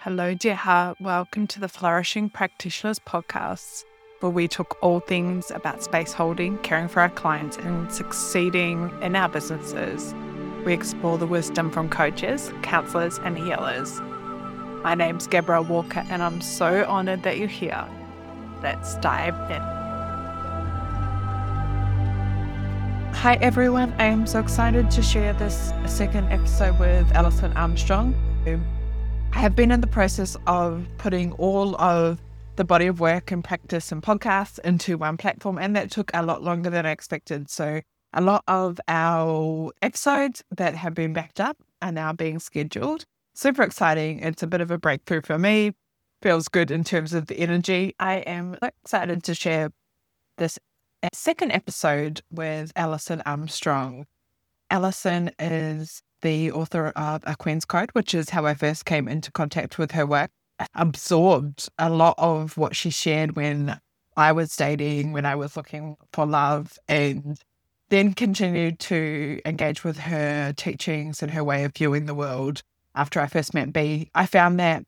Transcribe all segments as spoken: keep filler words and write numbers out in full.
Hello, dear heart. Welcome to the Flourishing Practitioners podcast, where we talk all things about space holding, caring for our clients, and succeeding in our businesses. We explore the wisdom from coaches, counselors, and healers. My name's Gabrielle Walker, and I'm so honored that you're here. Let's dive in. Hi, everyone. I am so excited to share this second episode with Alison Armstrong. I have been in the process of putting all of the body of work and practice and podcasts into one platform, and that took a lot longer than I expected. So a lot of our episodes that have been backed up are now being scheduled. Super exciting. It's a bit of a breakthrough for me. Feels good in terms of the energy. I am excited to share this second episode with Alison Armstrong. Alison is the author of A Queen's Code, which is how I first came into contact with her work. I absorbed a lot of what she shared when I was dating, when I was looking for love, and then continued to engage with her teachings and her way of viewing the world after I first met B. I found that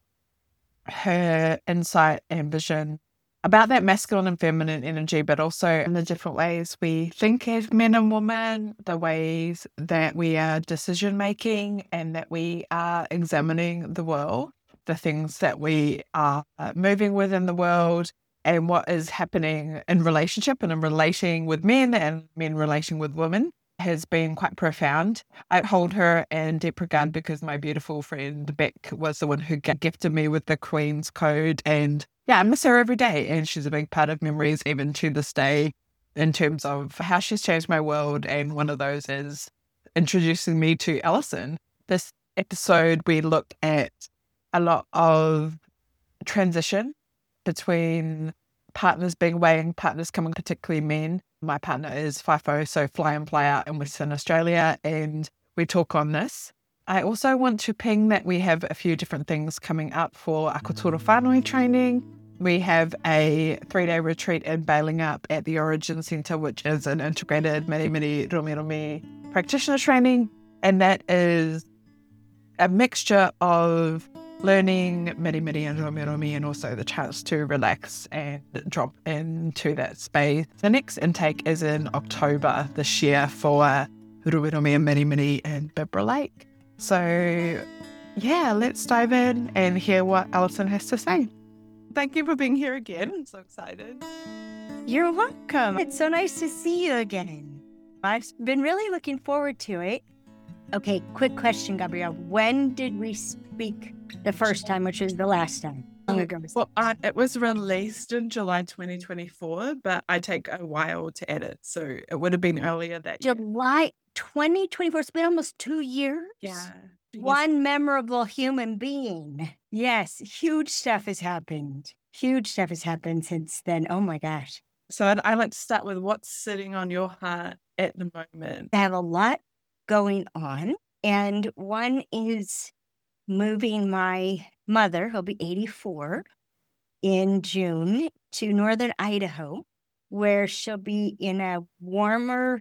her insight and vision about that masculine and feminine energy, but also in the different ways we think as men and women, the ways that we are decision making and that we are examining the world, the things that we are moving with in the world, and what is happening in relationship and in relating with men and men relating with women has been quite profound. I hold her in deep regard because my beautiful friend Beck was the one who gifted me with the Queen's Code, and yeah, I miss her every day, and she's a big part of memories even to this day in terms of how she's changed my world, and one of those is introducing me to Alison. This episode, we looked at a lot of transition between partners being away and partners coming, particularly men. My partner is FIFO, so fly in, fly out in Western Australia, and we talk on this. I also want to ping that we have a few different things coming up for Akotoro Whānui training. We have a three-day retreat in Bailing Up at the Origin Centre, which is an integrated Miri Miri Romi Romi practitioner training, and that is a mixture of learning Miri Miri and Romi Romi, and also the chance to relax and drop into that space. The next intake is in October this year for Romi Romi and Miri Miri in Bibra Lake. So yeah, let's dive in and hear what Alison has to say. Thank you for being here again. I'm so excited. You're welcome. It's so nice to see you again. I've been really looking forward to it. Okay, quick question, Gabrielle. When did we speak the first time, which was the last time? Long ago. Well, uh, it was released in July twenty twenty-four, but I take a while to edit, so it would have been earlier that year. July twenty twenty-four. It's been almost two years. Yeah. One memorable human being. Yes, huge stuff has happened. Huge stuff has happened since then. Oh my gosh. So I'd, I like to start with what's sitting on your heart at the moment. I have a lot going on, and one is moving my mother, who'll be eighty-four, in June to northern Idaho, where she'll be in a warmer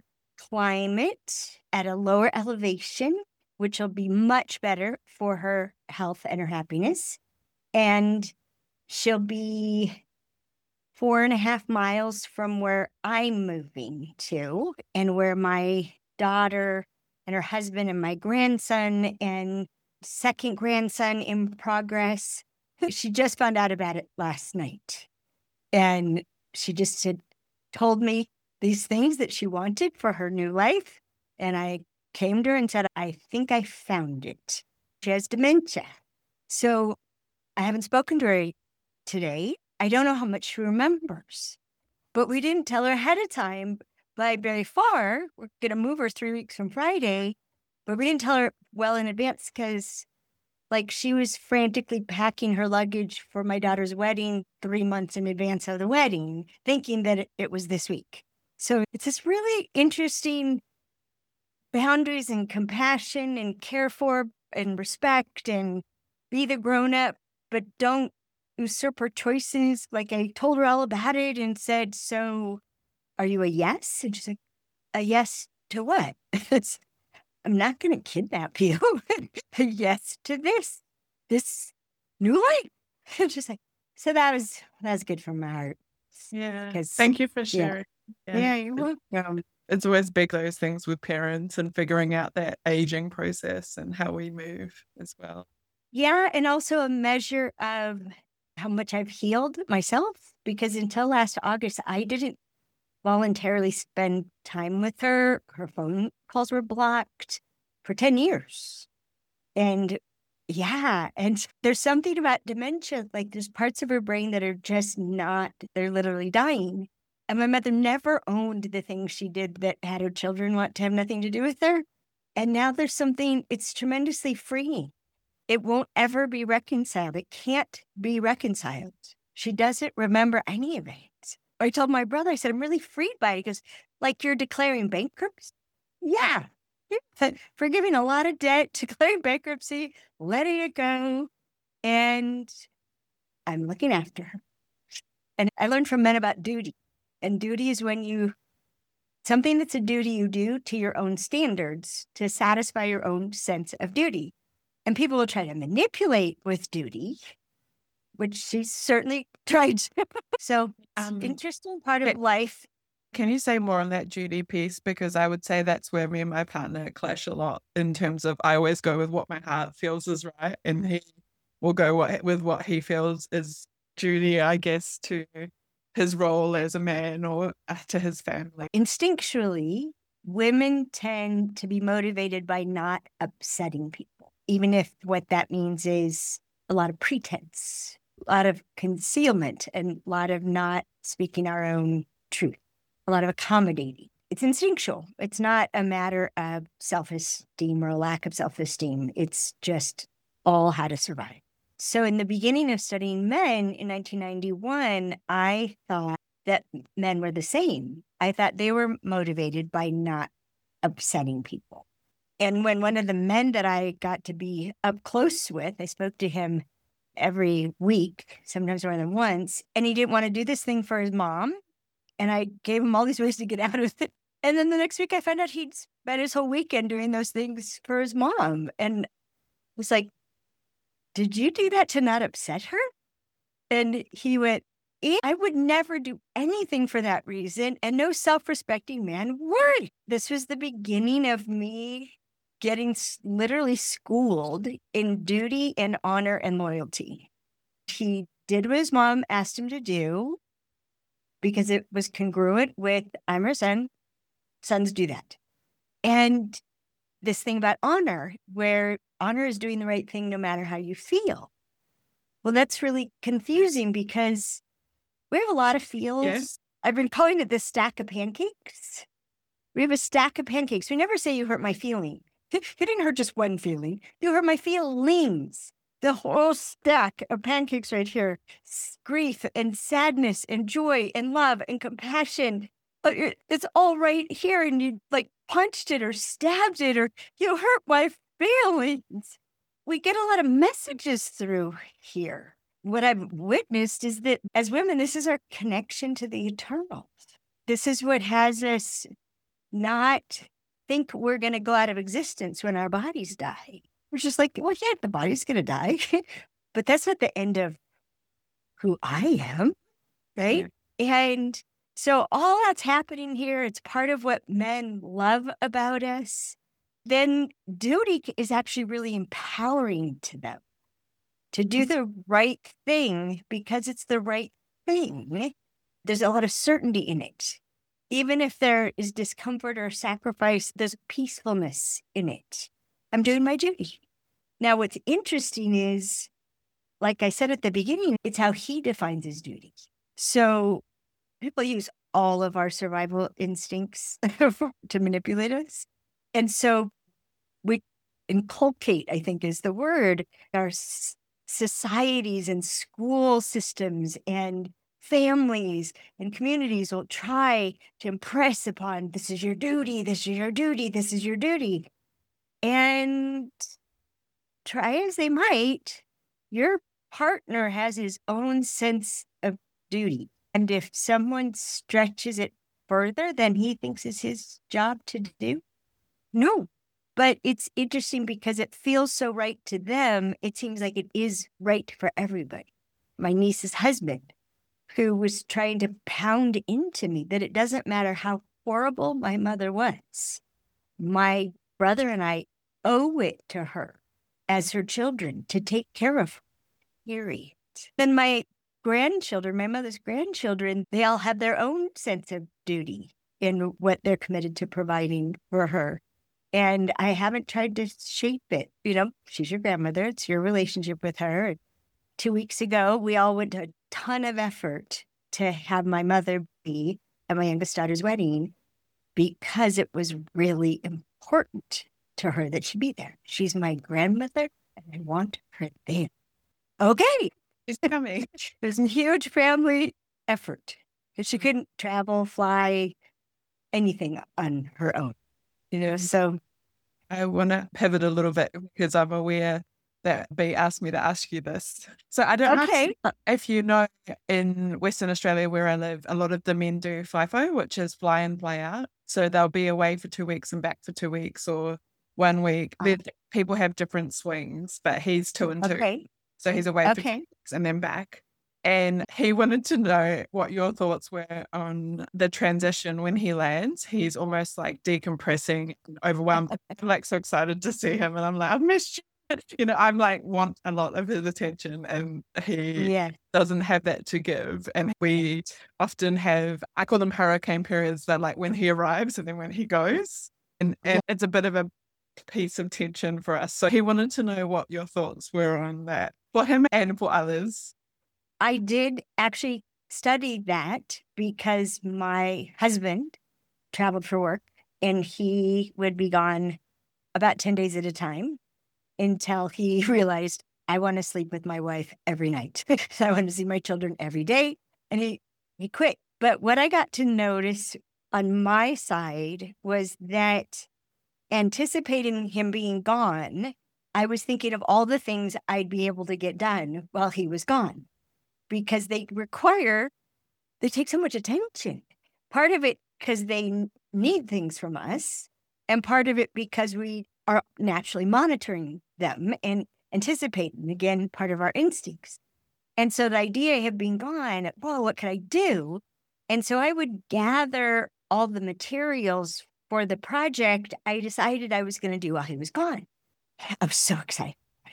climate at a lower elevation, which will be much better for her health and her happiness. And she'll be four and a half miles from where I'm moving to, and where my daughter and her husband and my grandson and second grandson in progress. She just found out about it last night. And she just had told me these things that she wanted for her new life. And I came to her and said, I think I found it. She has dementia. So I haven't spoken to her today. I don't know how much she remembers. But we didn't tell her ahead of time by very far. We're going to move her three weeks from Friday. But we didn't tell her well in advance because, like, she was frantically packing her luggage for my daughter's wedding three months in advance of the wedding, thinking that it, it was this week. So it's this really interesting boundaries and compassion and care for and respect and be the grown-up, but don't usurp her choices. Like, I told her all about it and said, so are you a yes? And she's like, a yes to what? It's, I'm not going to kidnap you. A yes to this. This new life. Just like, so that was, that was good from my heart. Yeah. Because, Thank you for yeah, sharing. Yeah. yeah, you're welcome. It's always big, those things with parents and figuring out that aging process and how we move as well. Yeah, and also a measure of how much I've healed myself, because until last August, I didn't voluntarily spend time with her. Her phone calls were blocked for ten years. And yeah, and there's something about dementia, like there's parts of her brain that are just not, they're literally dying. And my mother never owned the things she did that had her children want to have nothing to do with her. And now there's something, it's tremendously freeing. It won't ever be reconciled. It can't be reconciled. She doesn't remember any of it. I told my brother, I said, I'm really freed by it. He goes, like you're declaring bankruptcy? Yeah. Forgiving a lot of debt, declaring bankruptcy, letting it go. And I'm looking after her. And I learned from men about duty. And duty is when you, something that's a duty you do to your own standards to satisfy your own sense of duty. And people will try to manipulate with duty, which she certainly tried. So, um, interesting part of life. Can you say more on that duty piece? Because I would say that's where me and my partner clash a lot in terms of I always go with what my heart feels is right, and he will go what, with what he feels is duty, I guess, to his role as a man or to his family. Instinctually, women tend to be motivated by not upsetting people, even if what that means is a lot of pretense, a lot of concealment, and a lot of not speaking our own truth, a lot of accommodating. It's instinctual. It's not a matter of self-esteem or a lack of self-esteem. It's just all how to survive. So in the beginning of studying men in nineteen ninety-one, I thought that men were the same. I thought they were motivated by not upsetting people. And when one of the men that I got to be up close with, I spoke to him every week, sometimes more than once, and he didn't want to do this thing for his mom. And I gave him all these ways to get out of it. And then the next week I found out he'd spent his whole weekend doing those things for his mom. And it was like, did you do that to not upset her? And he went, I would never do anything for that reason. And no self-respecting man would. This was the beginning of me getting literally schooled in duty and honor and loyalty. He did what his mom asked him to do because it was congruent with, I'm her son, sons do that. And this thing about honor, where honor is doing the right thing no matter how you feel. Well, that's really confusing because we have a lot of feels. Yes. I've been calling it this stack of pancakes. We have a stack of pancakes. We never say you hurt my feeling. You didn't hurt just one feeling. You hurt my feelings. The whole stack of pancakes right here. Grief and sadness and joy and love and compassion. It's all right here, and you like punched it or stabbed it or you hurt my feelings. We get a lot of messages through here. What I've witnessed is that as women, this is our connection to the eternal. This is what has us not think we're going to go out of existence when our bodies die. We're just like, well, yeah, the body's going to die. But that's not the end of who I am, right? Yeah. And so all that's happening here, it's part of what men love about us. Then duty is actually really empowering to them to do the right thing because it's the right thing. There's a lot of certainty in it. Even if there is discomfort or sacrifice, there's peacefulness in it. I'm doing my duty. Now, what's interesting is, like I said at the beginning, it's how he defines his duty. So people use all of our survival instincts to manipulate us. And so we inculcate, I think is the word, our s- societies and school systems and families and communities will try to impress upon, this is your duty, this is your duty, this is your duty. And try as they might, your partner has his own sense of duty. And if someone stretches it further than he thinks is his job to do, no, But it's interesting because it feels so right to them. It seems like it is right for everybody. My niece's husband, who was trying to pound into me that it doesn't matter how horrible my mother was. My brother and I owe it to her as her children to take care of her, period. Then my grandchildren, my mother's grandchildren, they all have their own sense of duty in what they're committed to providing for her. And I haven't tried to shape it. You know, she's your grandmother. It's your relationship with her. Two weeks ago, we all went to a ton of effort to have my mother be at my youngest daughter's wedding because it was really important to her that she be there. She's my grandmother, and I want her there. Okay. She's coming. There's a huge family effort because she couldn't travel, fly, anything on her own. You know, so I want to pivot a little bit because I'm aware that B asked me to ask you this. So I don't okay. know if you know, in Western Australia where I live, a lot of the men do FIFO, which is fly in, fly out. So they'll be away for two weeks and back for two weeks or one week. Oh. People have different swings, but he's two and two. Okay. So he's away okay. for two weeks and then back. And he wanted to know what your thoughts were on the transition when he lands. He's almost like decompressing and overwhelmed. I'm like so excited to see him. And I'm like, I've missed you. You know, I'm like, want a lot of his attention. And he yeah. doesn't have that to give. And we often have, I call them hurricane periods, that like when he arrives and then when he goes. And, and it's a bit of a piece of tension for us. So he wanted to know what your thoughts were on that for him and for others. I did actually study that because my husband traveled for work and he would be gone about ten days at a time until he realized, I want to sleep with my wife every night. So I want to see my children every day. And he, he quit. But what I got to notice on my side was that anticipating him being gone, I was thinking of all the things I'd be able to get done while he was gone. Because they require, they take so much attention. Part of it because they need things from us, and part of it because we are naturally monitoring them and anticipating, again, part of our instincts. And so the idea of being gone, well, what could I do? And so I would gather all the materials for the project I decided I was going to do while he was gone. I was so excited.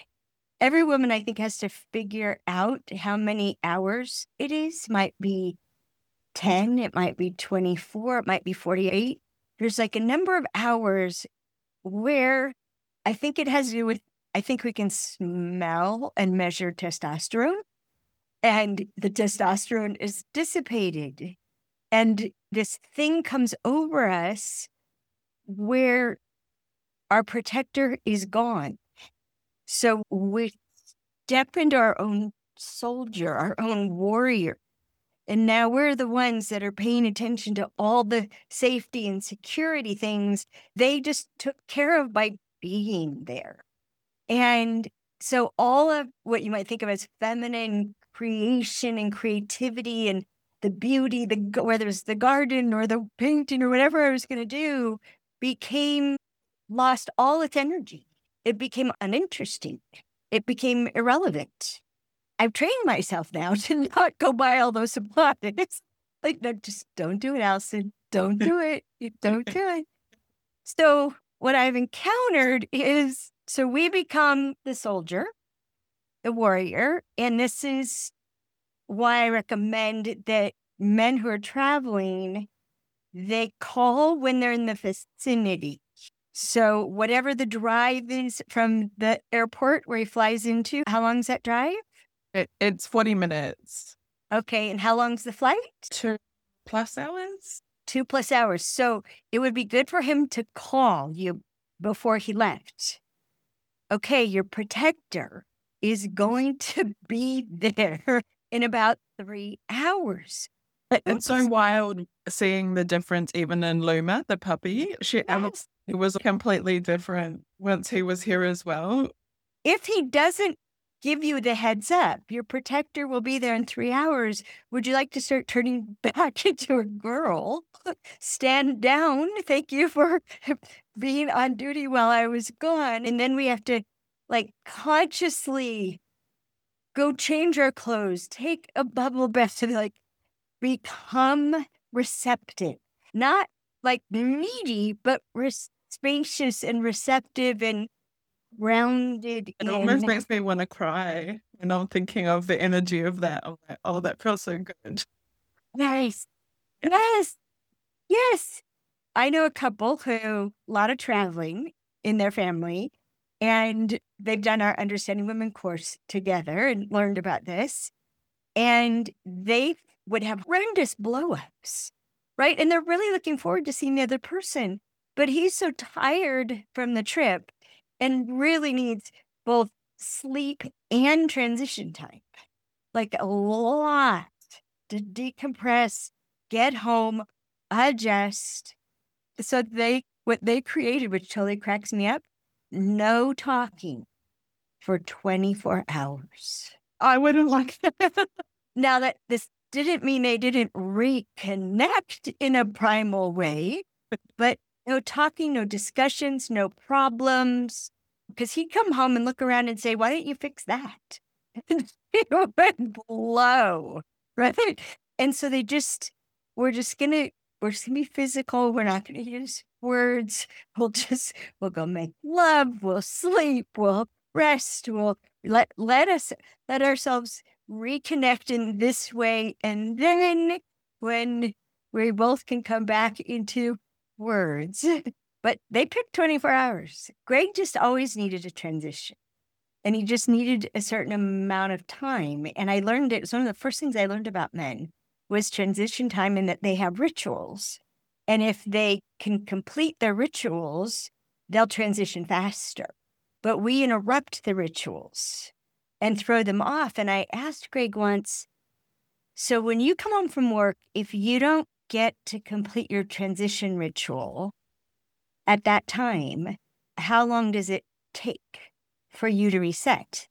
Every woman, I think, has to figure out how many hours it is. It might be ten, it might be twenty-four, it might be forty-eight. There's like a number of hours where I think it has to do with, I think we can smell and measure testosterone, and the testosterone is dissipated. And this thing comes over us where our protector is gone. So we step into our own soldier, our own warrior. And now we're the ones that are paying attention to all the safety and security things they just took care of by being there. And so all of what you might think of as feminine creation and creativity and the beauty, the whether it's the garden or the painting or whatever I was going to do, became, lost all its energy. It became uninteresting. It became irrelevant. I've trained myself now to not go buy all those supplies. Like, no, just don't do it, Allison. Don't do it. You don't do it. So what I've encountered is, so we become the soldier, the warrior, and this is why I recommend that men who are traveling, they call when they're in the vicinity. So whatever the drive is from the airport where he flies into, how long is that drive? It, it's forty minutes. Okay. And how long's the flight? Two plus hours? Two plus hours. So it would be good for him to call you before he left. Okay, your protector is going to be there in about three hours. It's so wild seeing the difference even in Luma, the puppy. She Yes. It was completely different once he was here as well. If he doesn't give you the heads up, your protector will be there in three hours. Would you like to start turning back into a girl? Stand down. Thank you for being on duty while I was gone. And then we have to like consciously go change our clothes, take a bubble bath to like become receptive, not like needy, but res- spacious and receptive and grounded It in. almost makes me want to cry when I'm thinking of the energy of that. I'm like, oh, that feels so good. Nice. Yes. Yes. I know a couple who, a lot of traveling in their family, and they've done our Understanding Women course together and learned about this. And they would have horrendous blow-ups, right? And they're really looking forward to seeing the other person. But he's so tired from the trip and really needs both sleep and transition time, like a lot to decompress, get home, adjust. So they, what they created, which totally cracks me up, no talking for twenty-four hours. I wouldn't like that. Now that this didn't mean they didn't reconnect in a primal way, but no talking, no discussions, no problems. Because he'd come home and look around and say, why don't you fix that? And it would blow, right? And so they just, we're just going to, we're just going to be physical. We're not going to use words. We'll just, we'll go make love. We'll sleep. We'll rest. We'll let, let us, let ourselves reconnect in this way. And then when we both can come back into words, but they picked twenty-four hours. Greg just always needed a transition, and he just needed a certain amount of time. And I learned it. It was one of the first things I learned about men was transition time, and that they have rituals. And if they can complete their rituals, they'll transition faster. But we interrupt the rituals and throw them off. And I asked Greg once, so when you come home from work, if you don't get to complete your transition ritual at that time, how long does it take for you to reset?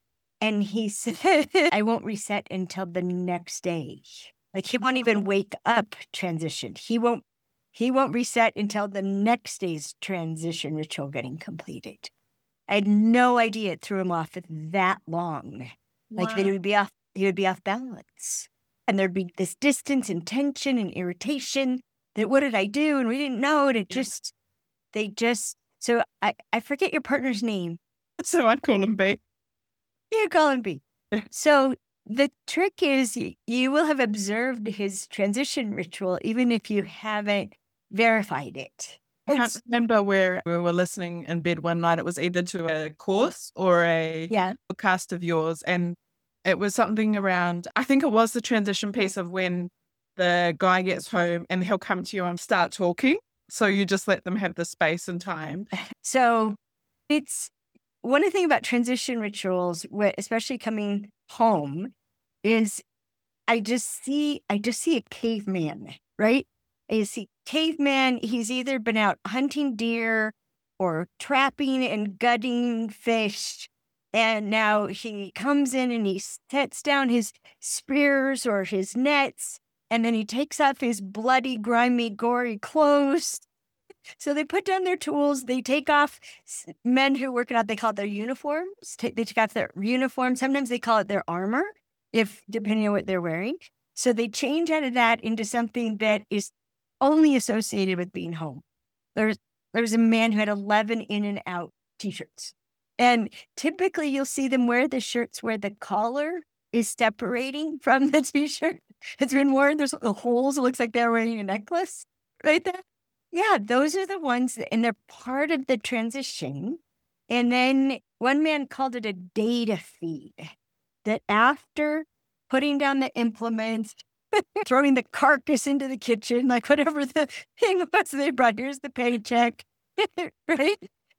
And he said, I won't reset until the next day. Like he won't even wake up transition. He won't, he won't reset until the next day's transition ritual getting completed. I had no idea it threw him off that long. Like Wow. that he would be off, he would be off balance. And there'd be this distance and tension and irritation that what did I do? And we didn't know it. It just, they just, so I, I forget your partner's name. So I'd call him B. You call him B. So the trick is you, you will have observed his transition ritual, even if you haven't verified it. I can't remember where we were listening in bed one night. It was either to a course or a Yeah. podcast of yours. And it was something around, I think it was the transition piece of when the guy gets home and he'll come to you and start talking. So you just let them have the space and time. So it's one of the things about transition rituals, especially coming home, is I just see, I just see a caveman, right? I see caveman. He's either been out hunting deer or trapping and gutting fish. And now he comes in and he sets down his spears or his nets, and then he takes off his bloody, grimy, gory clothes. So they put down their tools. They take off, men who work it out, they call it their uniforms. They take off their uniform. Sometimes they call it their armor, if depending on what they're wearing. So they change out of that into something that is only associated with being home. There's, there's a man who had eleven in and out t-shirts. And typically you'll see them wear the shirts where the collar is separating from the t-shirt. It's been worn. There's holes. It looks like they're wearing a necklace right there. Yeah, those are the ones, that, and they're part of the transition. And then one man called it a data feed, that after putting down the implements, throwing the carcass into the kitchen, like whatever the thing was they brought, here's the paycheck, right?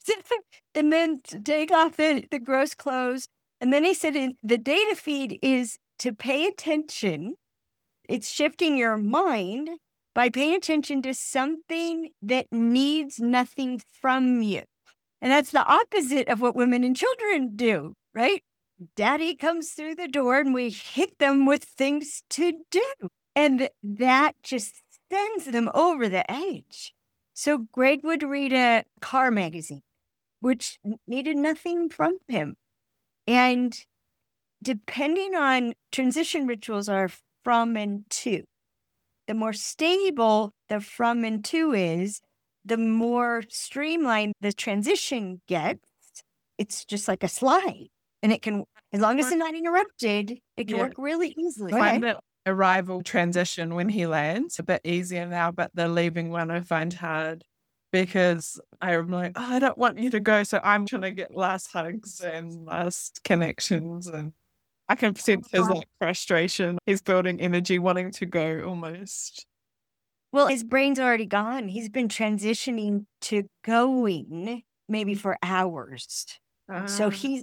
And then take off the, the gross clothes. And then he said in, the data feed is to pay attention. It's shifting your mind by paying attention to something that needs nothing from you. And that's the opposite of what women and children do, right? Daddy comes through the door and we hit them with things to do. And that just sends them over the edge. So Greg would read a car magazine, which needed nothing from him. And depending on transition rituals are from and to. The more stable the from and to is, the more streamlined the transition gets. It's just like a slide. And it can, as long as it's not interrupted, it can Yeah. work really easily. I find that arrival transition when he lands a bit easier now, but the leaving one I find hard because I'm like, oh, I don't want you to go. So I'm trying to get last hugs and last connections. And I can sense his like frustration. He's building energy, wanting to go almost. Well, his brain's already gone. He's been transitioning to going maybe for hours. Uh, So he's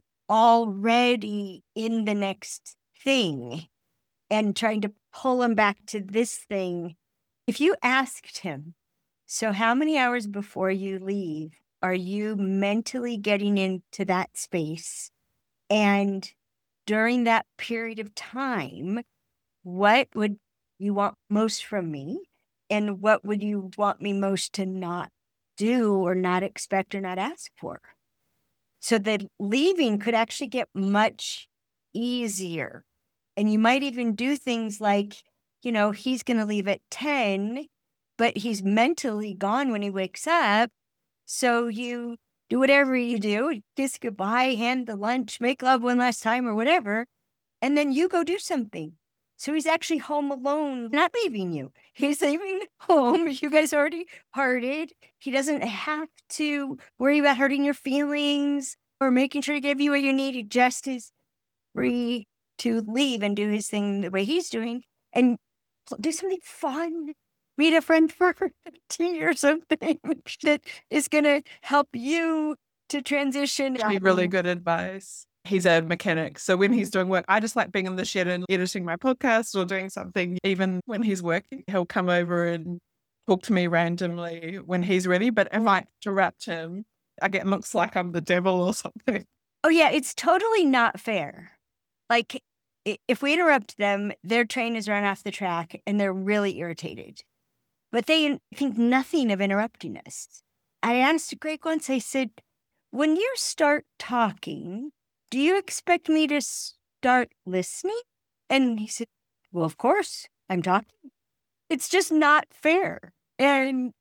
already in the next thing and trying to pull him back to this thing. If you asked him, so how many hours before you leave are you mentally getting into that space? And during that period of time, what would you want most from me? And what would you want me most to not do or not expect or not ask for? So that leaving could actually get much easier. And you might even do things like, you know, he's going to leave at ten, but he's mentally gone when he wakes up. So you do whatever you do, kiss goodbye, hand the lunch, make love one last time or whatever. And then you go do something. So he's actually home alone, not leaving you. He's leaving home. You guys already parted. He doesn't have to worry about hurting your feelings or making sure to give you what you need. He just is free to leave and do his thing the way he's doing and do something fun. Meet a friend for tea or something that is going to help you to transition. Really good advice. He's a mechanic. So when he's doing work, I just like being in the shed and editing my podcast or doing something. Even when he's working, he'll come over and talk to me randomly when he's ready. But if I interrupt him, I get looks like I'm the devil or something. Oh, yeah. It's totally not fair. Like, if we interrupt them, their train is run off the track and they're really irritated. But they think nothing of interrupting us. I asked Greg once, I said, when you start talking, do you expect me to start listening? And he said, well, of course, I'm talking. It's just not fair. And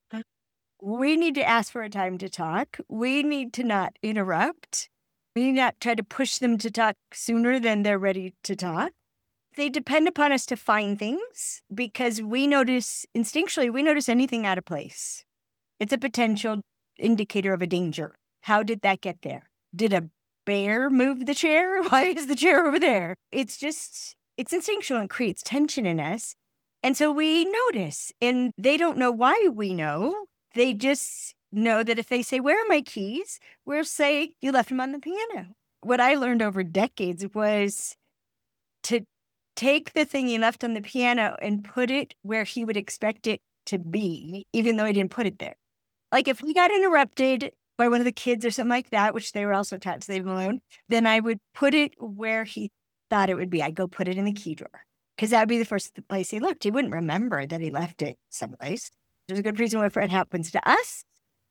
we need to ask for a time to talk. We need to not interrupt. We need not try to push them to talk sooner than they're ready to talk. They depend upon us to find things because we notice, instinctually, we notice anything out of place. It's a potential indicator of a danger. How did that get there? Did a bear move the chair? Why is the chair over there? It's just, it's instinctual and creates tension in us. And so we notice, and they don't know why we know. They just know that if they say, where are my keys? We'll say, you left them on the piano. What I learned over decades was to take the thing he left on the piano and put it where he would expect it to be, even though he didn't put it there. Like if we got interrupted by one of the kids or something like that, which they were also taught to leave him alone, then I would put it where he thought it would be. I'd go put it in the key drawer because that would be the first place he looked. He wouldn't remember that he left it someplace. There's a good reason why it happens to us.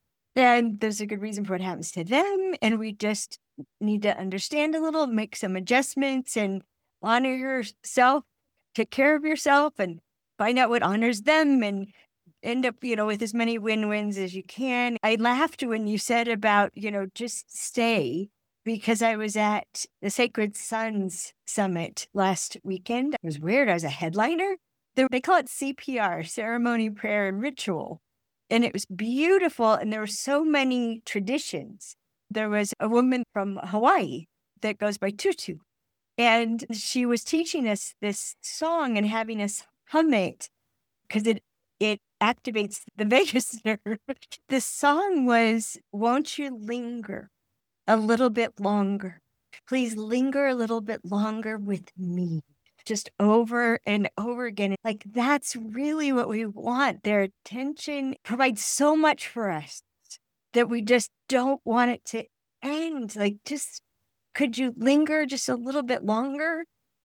And there's a good reason for what happens to them. And we just need to understand a little, make some adjustments and honor yourself, take care of yourself and find out what honors them and end up, you know, with as many win-wins as you can. I laughed when you said about, you know, just stay because I was at the Sacred Sons Summit last weekend. It was weird. I was a headliner. They call it C P R, Ceremony, Prayer, and Ritual. And it was beautiful. And there were so many traditions. There was a woman from Hawaii that goes by Tutu. And she was teaching us this song and having us hum it because it, it activates the vagus nerve. The song was, won't you linger a little bit longer? Please linger a little bit longer with me. Just over and over again. Like, that's really what we want. Their attention provides so much for us that we just don't want it to end. Like, just, could you linger just a little bit longer?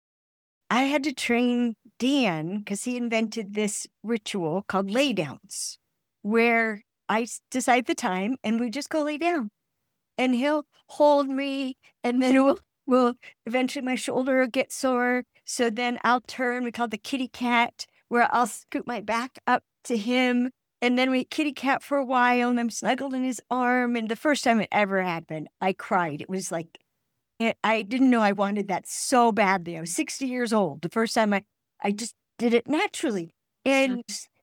I had to train Dan because he invented this ritual called laydowns, where I s- decide the time and we just go lay down. And he'll hold me, and then we'll, we'll eventually my shoulder will get sore. So then I'll turn, we call it the kitty cat, where I'll scoot my back up to him. And then we kitty cat for a while, and I'm snuggled in his arm. And the first time it ever happened, I cried. It was like, it, I didn't know I wanted that so badly. I was sixty years old. The first time I, I just did it naturally. And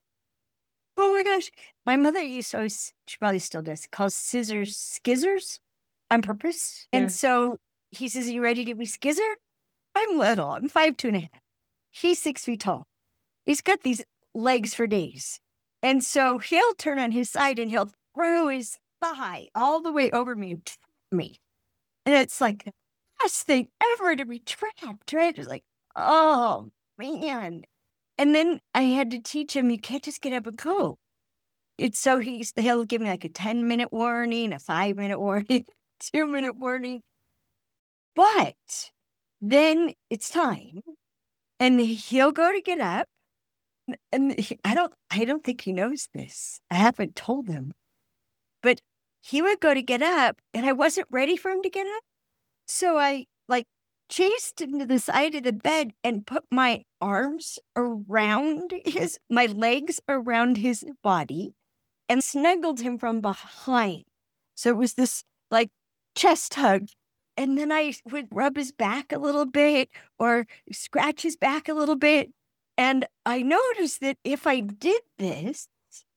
oh my gosh, my mother used to always, she probably still does, calls scissors skizzers on purpose. Yeah. And so he says, "Are you ready to be skizzer?" I'm little. I'm five, two and a half. He's six feet tall. He's got these legs for days. And so he'll turn on his side and he'll throw his thigh all the way over me, and trap me. And it's like the best thing ever to be trapped, right? It's like, oh man. And then I had to teach him, you can't just get up and go. It's so he's, he'll give me like a ten minute warning, a five minute warning, two minute warning. But then it's time and he'll go to get up. And he, I don't, I don't think he knows this. I haven't told him, but he would go to get up and I wasn't ready for him to get up. So I like chased him to the side of the bed and put my arms around his, my legs around his body and snuggled him from behind. So it was this like chest hug. And then I would rub his back a little bit or scratch his back a little bit. And I noticed that if I did this,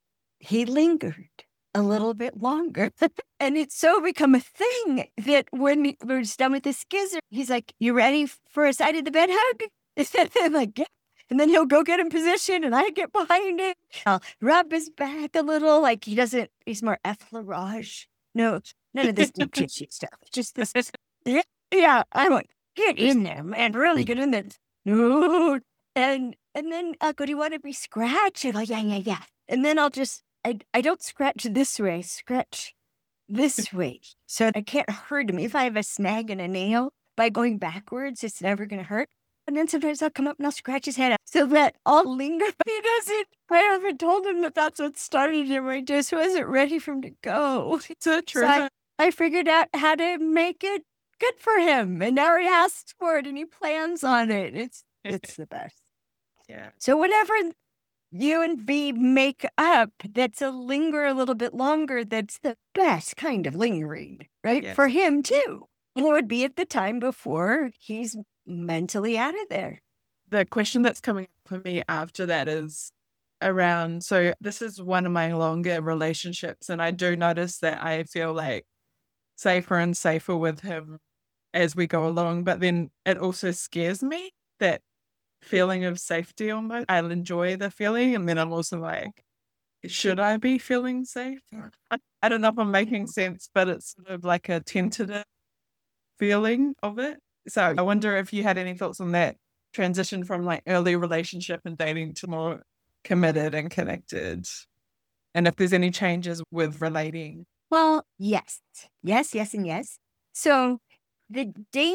he lingered a little bit longer. And it's so become a thing that when we're done with the skizzer, he's like, "You ready for a side of the bed hug?" And I'm like, "Yeah." And then he'll go get in position and I get behind him. I'll rub his back a little. Like he doesn't, he's more effleurage. No, none of this deep tissue stuff. Just this. Yeah, yeah. I'm like, "Get in there, man. Really get in there." No. And and then I'll go, "Do you want to be scratched?" And I'll go, "Yeah, yeah, yeah." And then I'll just, I, I don't scratch this way. I scratch this way. So I can't hurt him. If I have a snag and a nail, by going backwards, it's never going to hurt. And then sometimes I'll come up and I'll scratch his head out so that I'll linger. But he doesn't. I haven't told him that that's what started him. I just wasn't ready for him to go. So true. So I, I figured out how to make it good for him. And now he asks for it and he plans on it. It's it's the best. Yeah. So whatever you and V make up, that's a linger a little bit longer, that's the best kind of lingering, right? Yes. For him too. And it would be at the time before he's mentally out of there. The question that's coming up for me after that is around, so this is one of my longer relationships, and I do notice that I feel like safer and safer with him as we go along, but then it also scares me, that feeling of safety almost. I'll enjoy the feeling, and then I'm also like, should I be feeling safe? I, I don't know if I'm making sense, but it's sort of like a tentative feeling of it. So I wonder if you had any thoughts on that transition from like early relationship and dating to more committed and connected, and if there's any changes with relating. Well, yes, yes, yes, and yes. So the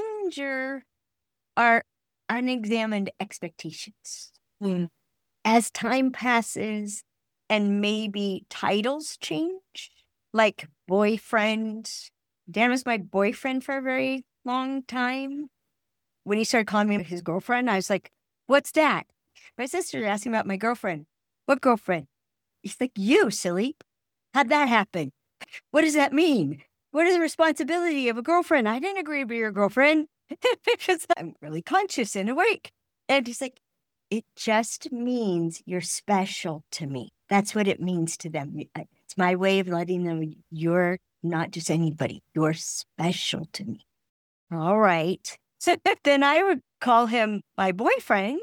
danger are unexamined expectations. Mm. As time passes and maybe titles change, like boyfriend. Dan was my boyfriend for a very long time. When he started calling me his girlfriend, I was like, "What's that?" My sister asked me about my girlfriend. "What girlfriend?" He's like, "You, silly. How'd that happen? What does that mean? What is the responsibility of a girlfriend? I didn't agree to be your girlfriend." Because I'm really conscious and awake. And he's like, "It just means you're special to me." That's what it means to them. It's my way of letting them, you're not just anybody. You're special to me. All right. So then I would call him my boyfriend.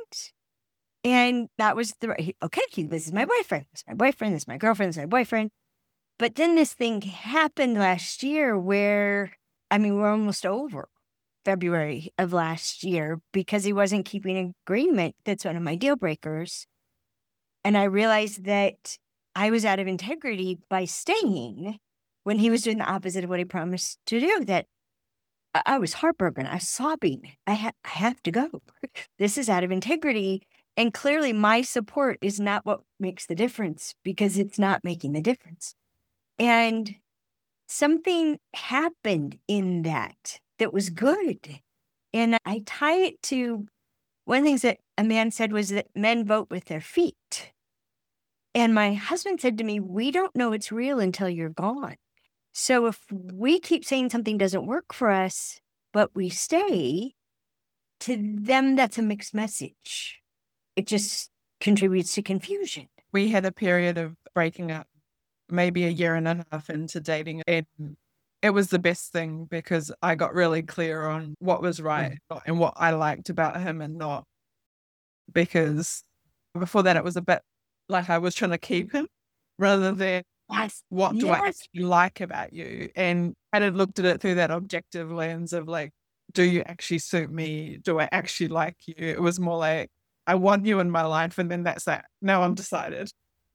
And that was the right, okay, this is my boyfriend. This is my boyfriend. This is my girlfriend. This is my boyfriend. But then this thing happened last year where, I mean, we're almost over February of last year because he wasn't keeping an agreement. That's one of my deal breakers. And I realized that I was out of integrity by staying when he was doing the opposite of what he promised to do. That I, I was heartbroken. I was sobbing. I, ha- I have to go. This is out of integrity. And clearly my support is not what makes the difference because it's not making the difference. And something happened in that that was good. And I tie it to one of the things that a man said was that men vote with their feet. And my husband said to me, we don't know it's real until you're gone. So if we keep saying something doesn't work for us, but we stay, to them, that's a mixed message. It just contributes to confusion. We had a period of breaking up, maybe a year and a half into dating, and it was the best thing because I got really clear on what was right and what I liked about him and not. Because before that, it was a bit like I was trying to keep him rather than Yes. what do I Yes. actually like about you? And I had looked at it through that objective lens of like, do you actually suit me? Do I actually like you? It was more like, I want you in my life. And then that's that. Now I'm decided.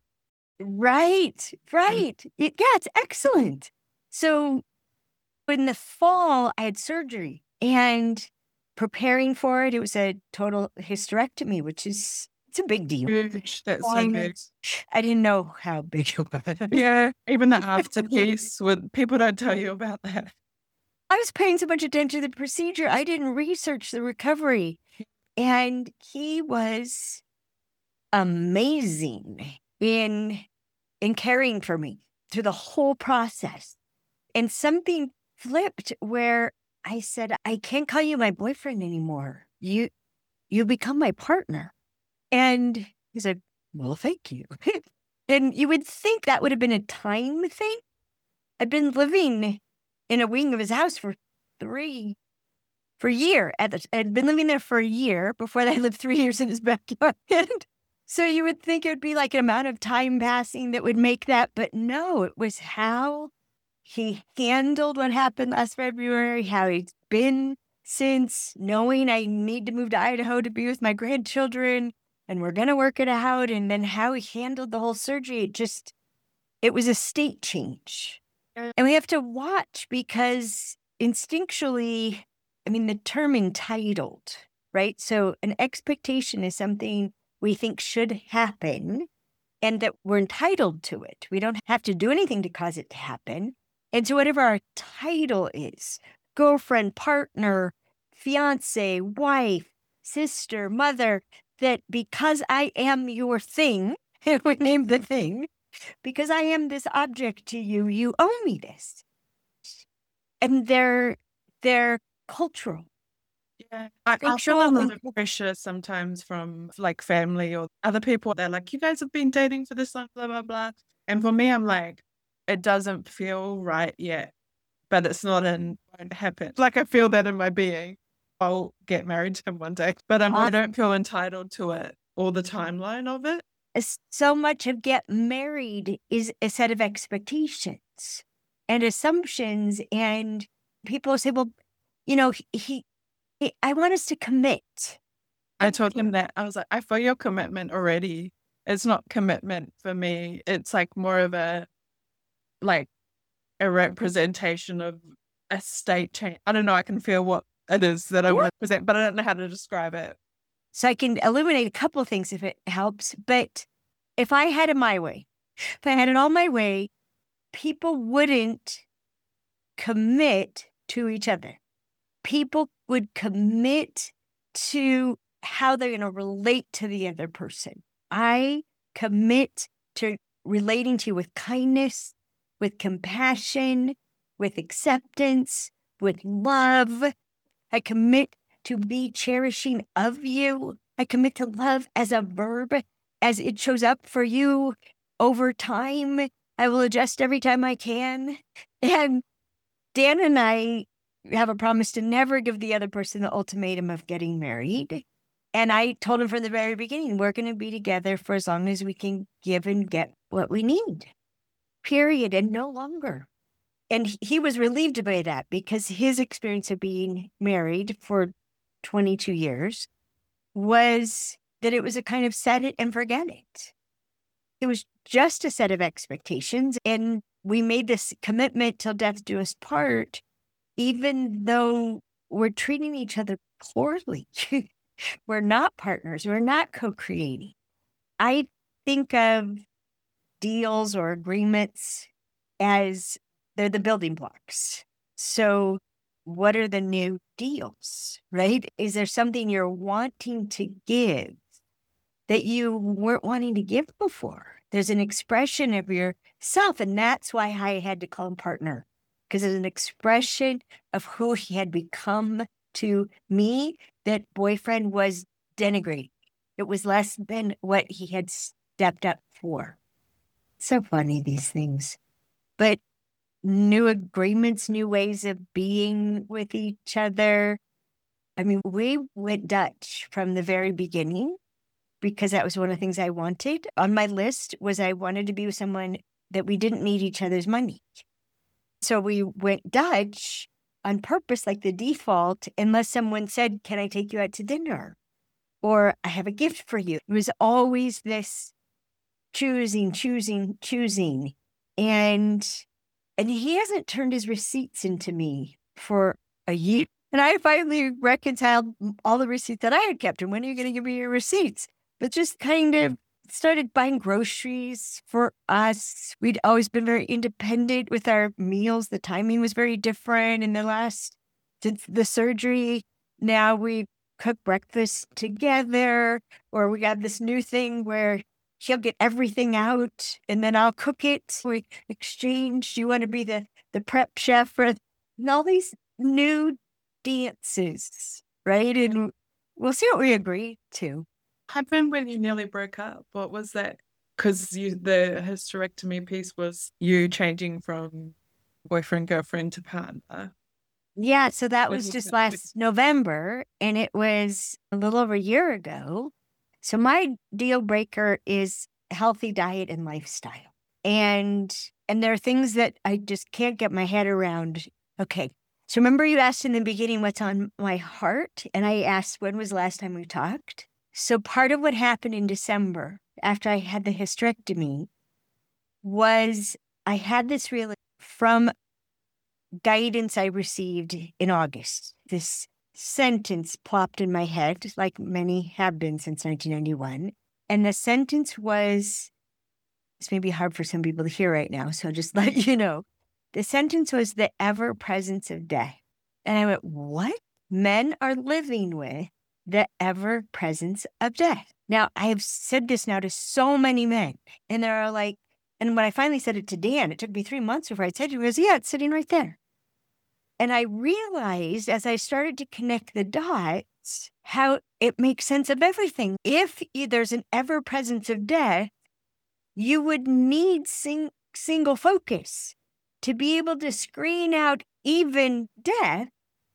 Right, right. It, yeah, it's excellent. So in the fall, I had surgery and preparing for it, it was a total hysterectomy, which is, it's a big deal. Huge. That's so I, big. I didn't know how big it was. Yeah. Even the afterpiece, with people don't tell you about that. I was paying so much attention to the procedure, I didn't research the recovery. And he was amazing in in caring for me through the whole process. And something flipped where I said, I can't call you my boyfriend anymore. You you become my partner. And he said, well, thank you. And you would think that would have been a time thing. I'd been living in a wing of his house for three, for a year. At the, I'd been living there for a year before I lived three years in his backyard. And so you would think it would be like an amount of time passing that would make that. But no, it was how he handled what happened last February, how he's been since, knowing I need to move to Idaho to be with my grandchildren and we're going to work it out. And then how he handled the whole surgery. It just, it was a state change. And we have to watch because instinctually, I mean, the term entitled, right? So an expectation is something we think should happen and that we're entitled to it. We don't have to do anything to cause it to happen. And so whatever our title is, girlfriend, partner, fiance, wife, sister, mother, that because I am your thing, and we name the thing, because I am this object to you, you owe me this. And they're, they're cultural. Yeah. I, I feel a lot of pressure sometimes from like family or other people. They're like, you guys have been dating for this long, blah, blah, blah. And for me, I'm like, it doesn't feel right yet, but it's not in, won't happen. Like I feel that in my being. I'll get married to him one day, but um, I don't feel entitled to it or the timeline of it. So much of get married is a set of expectations and assumptions. And people say, well, you know, he, he I want us to commit. I told him that. I was like, I feel your commitment already. It's not commitment for me. It's like more of a, like a representation of a state change. I don't know. I can feel what it is that I want to present, but I don't know how to describe it. So I can illuminate a couple of things if it helps. But if I had it my way, if I had it all my way, people wouldn't commit to each other. People would commit to how they're going to relate to the other person. I commit to relating to you with kindness, with compassion, with acceptance, with love. I commit to be cherishing of you. I commit to love as a verb, as it shows up for you over time. I will adjust every time I can. And Dan and I have a promise to never give the other person the ultimatum of getting married. And I told him from the very beginning, we're going to be together for as long as we can give and get what we need, period, and no longer. And he was relieved by that because his experience of being married for twenty-two years was that it was a kind of set it and forget it. It was just a set of expectations. And we made this commitment till death do us part, even though we're treating each other poorly. We're not partners. We're not co-creating. I think of deals or agreements as they're the building blocks. So what are the new deals, right? Is there something you're wanting to give that you weren't wanting to give before? There's an expression of yourself. And that's why I had to call him partner, because it's an expression of who he had become to me that boyfriend was denigrating. It was less than what he had stepped up for. So funny, these things. But new agreements, new ways of being with each other. I mean, we went Dutch from the very beginning because that was one of the things I wanted. On my list was I wanted to be with someone that we didn't need each other's money. So we went Dutch on purpose, like the default, unless someone said, can I take you out to dinner? Or I have a gift for you. It was always this choosing, choosing, choosing. And and he hasn't turned his receipts into me for a year. And I finally reconciled all the receipts that I had kept. And when are you going to give me your receipts? But just kind of started buying groceries for us. We'd always been very independent with our meals. The timing was very different in the last, since the surgery. Now we cook breakfast together, or we got this new thing where she'll get everything out and then I'll cook it. We exchange. You want to be the, the prep chef for and all these new dances, right? And we'll see what we agree to. Happened when you nearly broke up? What was that? Because you the hysterectomy piece was you changing from boyfriend, girlfriend to partner. Yeah, so that was just last November, and it was a little over a year ago. So my deal breaker is healthy diet and lifestyle. And and there are things that I just can't get my head around. Okay, so remember you asked in the beginning what's on my heart? And I asked, when was the last time we talked? So part of what happened in December after I had the hysterectomy was I had this real from guidance I received in August. This sentence plopped in my head, like many have been since nineteen ninety-one. And the sentence was, this may be hard for some people to hear right now, so I'll just let you know. The sentence was the ever presence of death. And I went, what? Men are living with the ever presence of death. Now, I have said this now to so many men, and they're like, and when I finally said it to Dan, it took me three months before I said it, he goes, yeah, it's sitting right there. And I realized as I started to connect the dots, how it makes sense of everything. If there's an ever presence of death, you would need sing- single focus to be able to screen out even death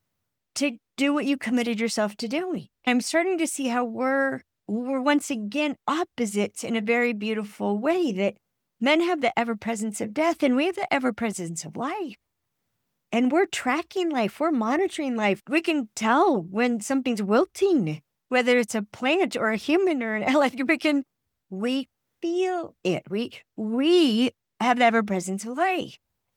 to do what you committed yourself to doing. I'm starting to see how we're, we're once again opposites in a very beautiful way, that men have the ever presence of death and we have the ever presence of life. And we're tracking life. We're monitoring life. We can tell when something's wilting, whether it's a plant or a human or an elephant. We can, we feel it. We, we have the ever presence of life.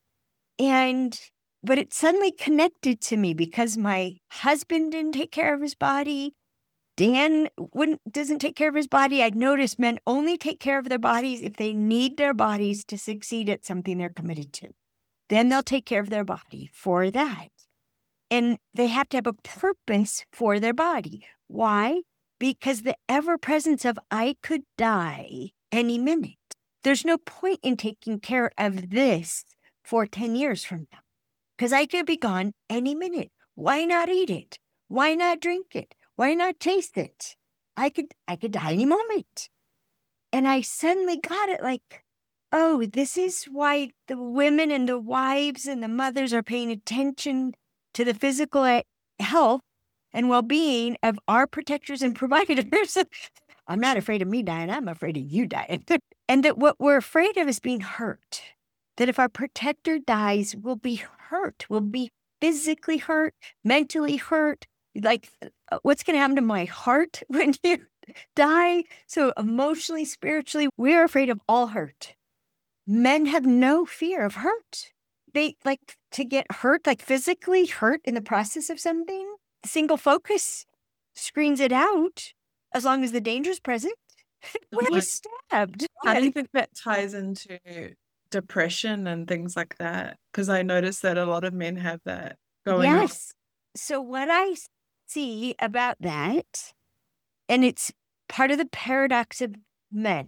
And, but it suddenly connected to me because my husband didn't take care of his body. Dan wouldn't, doesn't take care of his body. I'd noticed men only take care of their bodies if they need their bodies to succeed at something they're committed to. Then they'll take care of their body for that. And they have to have a purpose for their body. Why? Because the ever presence of I could die any minute. There's no point in taking care of this for ten years from now. Because I could be gone any minute. Why not eat it? Why not drink it? Why not taste it? I could I could die any moment. And I suddenly got it like, oh, this is why the women and the wives and the mothers are paying attention to the physical health and well-being of our protectors and providers. I'm not afraid of me dying. I'm afraid of you dying. And that what we're afraid of is being hurt. That if our protector dies, we'll be hurt. We'll be physically hurt, mentally hurt. Like, what's going to happen to my heart when you die? So emotionally, spiritually, we're afraid of all hurt. Men have no fear of hurt. They like to get hurt, like physically hurt in the process of something. Single focus screens it out as long as the danger is present. We're Like, stabbed. I don't think that ties into depression and things like that? Because I noticed that a lot of men have that going on. Yes. So what I see about that, and it's part of the paradox of men.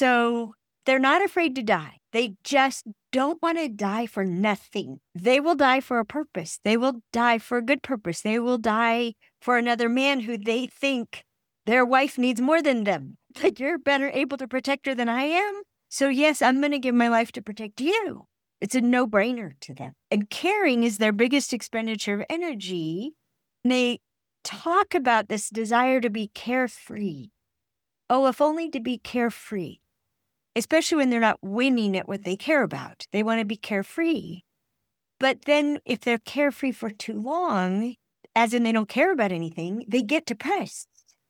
So they're not afraid to die. They just don't want to die for nothing. They will die for a purpose. They will die for a good purpose. They will die for another man who they think their wife needs more than them. Like, you're better able to protect her than I am. So yes, I'm going to give my life to protect you. It's a no-brainer to them. And caring is their biggest expenditure of energy. And they talk about this desire to be carefree. Oh, if only to be carefree. Especially when they're not winning at what they care about. They want to be carefree. But then if they're carefree for too long, as in they don't care about anything, they get depressed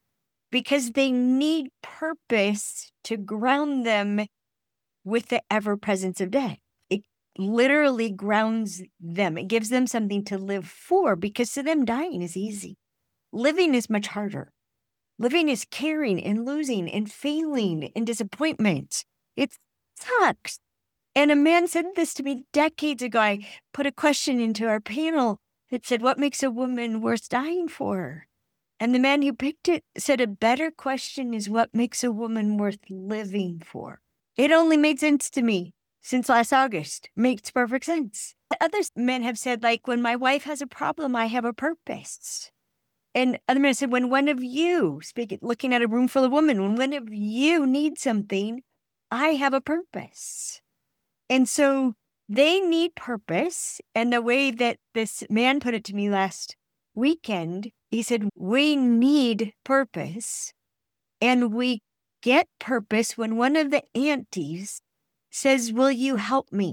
because they need purpose to ground them with the ever-presence of death. It literally grounds them. It gives them something to live for, because to them, dying is easy. Living is much harder. Living is caring and losing and failing and disappointment. It sucks. And a man said this to me decades ago. I put a question into our panel that said, what makes a woman worth dying for? And the man who picked it said, a better question is, what makes a woman worth living for? It only made sense to me since last August. Makes perfect sense. Other men have said, like, when my wife has a problem, I have a purpose. And other men said, when one of you, speaking, looking at a room full of women, when one of you needs something, I have a purpose. And so they need purpose. And the way that this man put it to me last weekend, he said, we need purpose. And we get purpose when one of the aunties says, will you help me?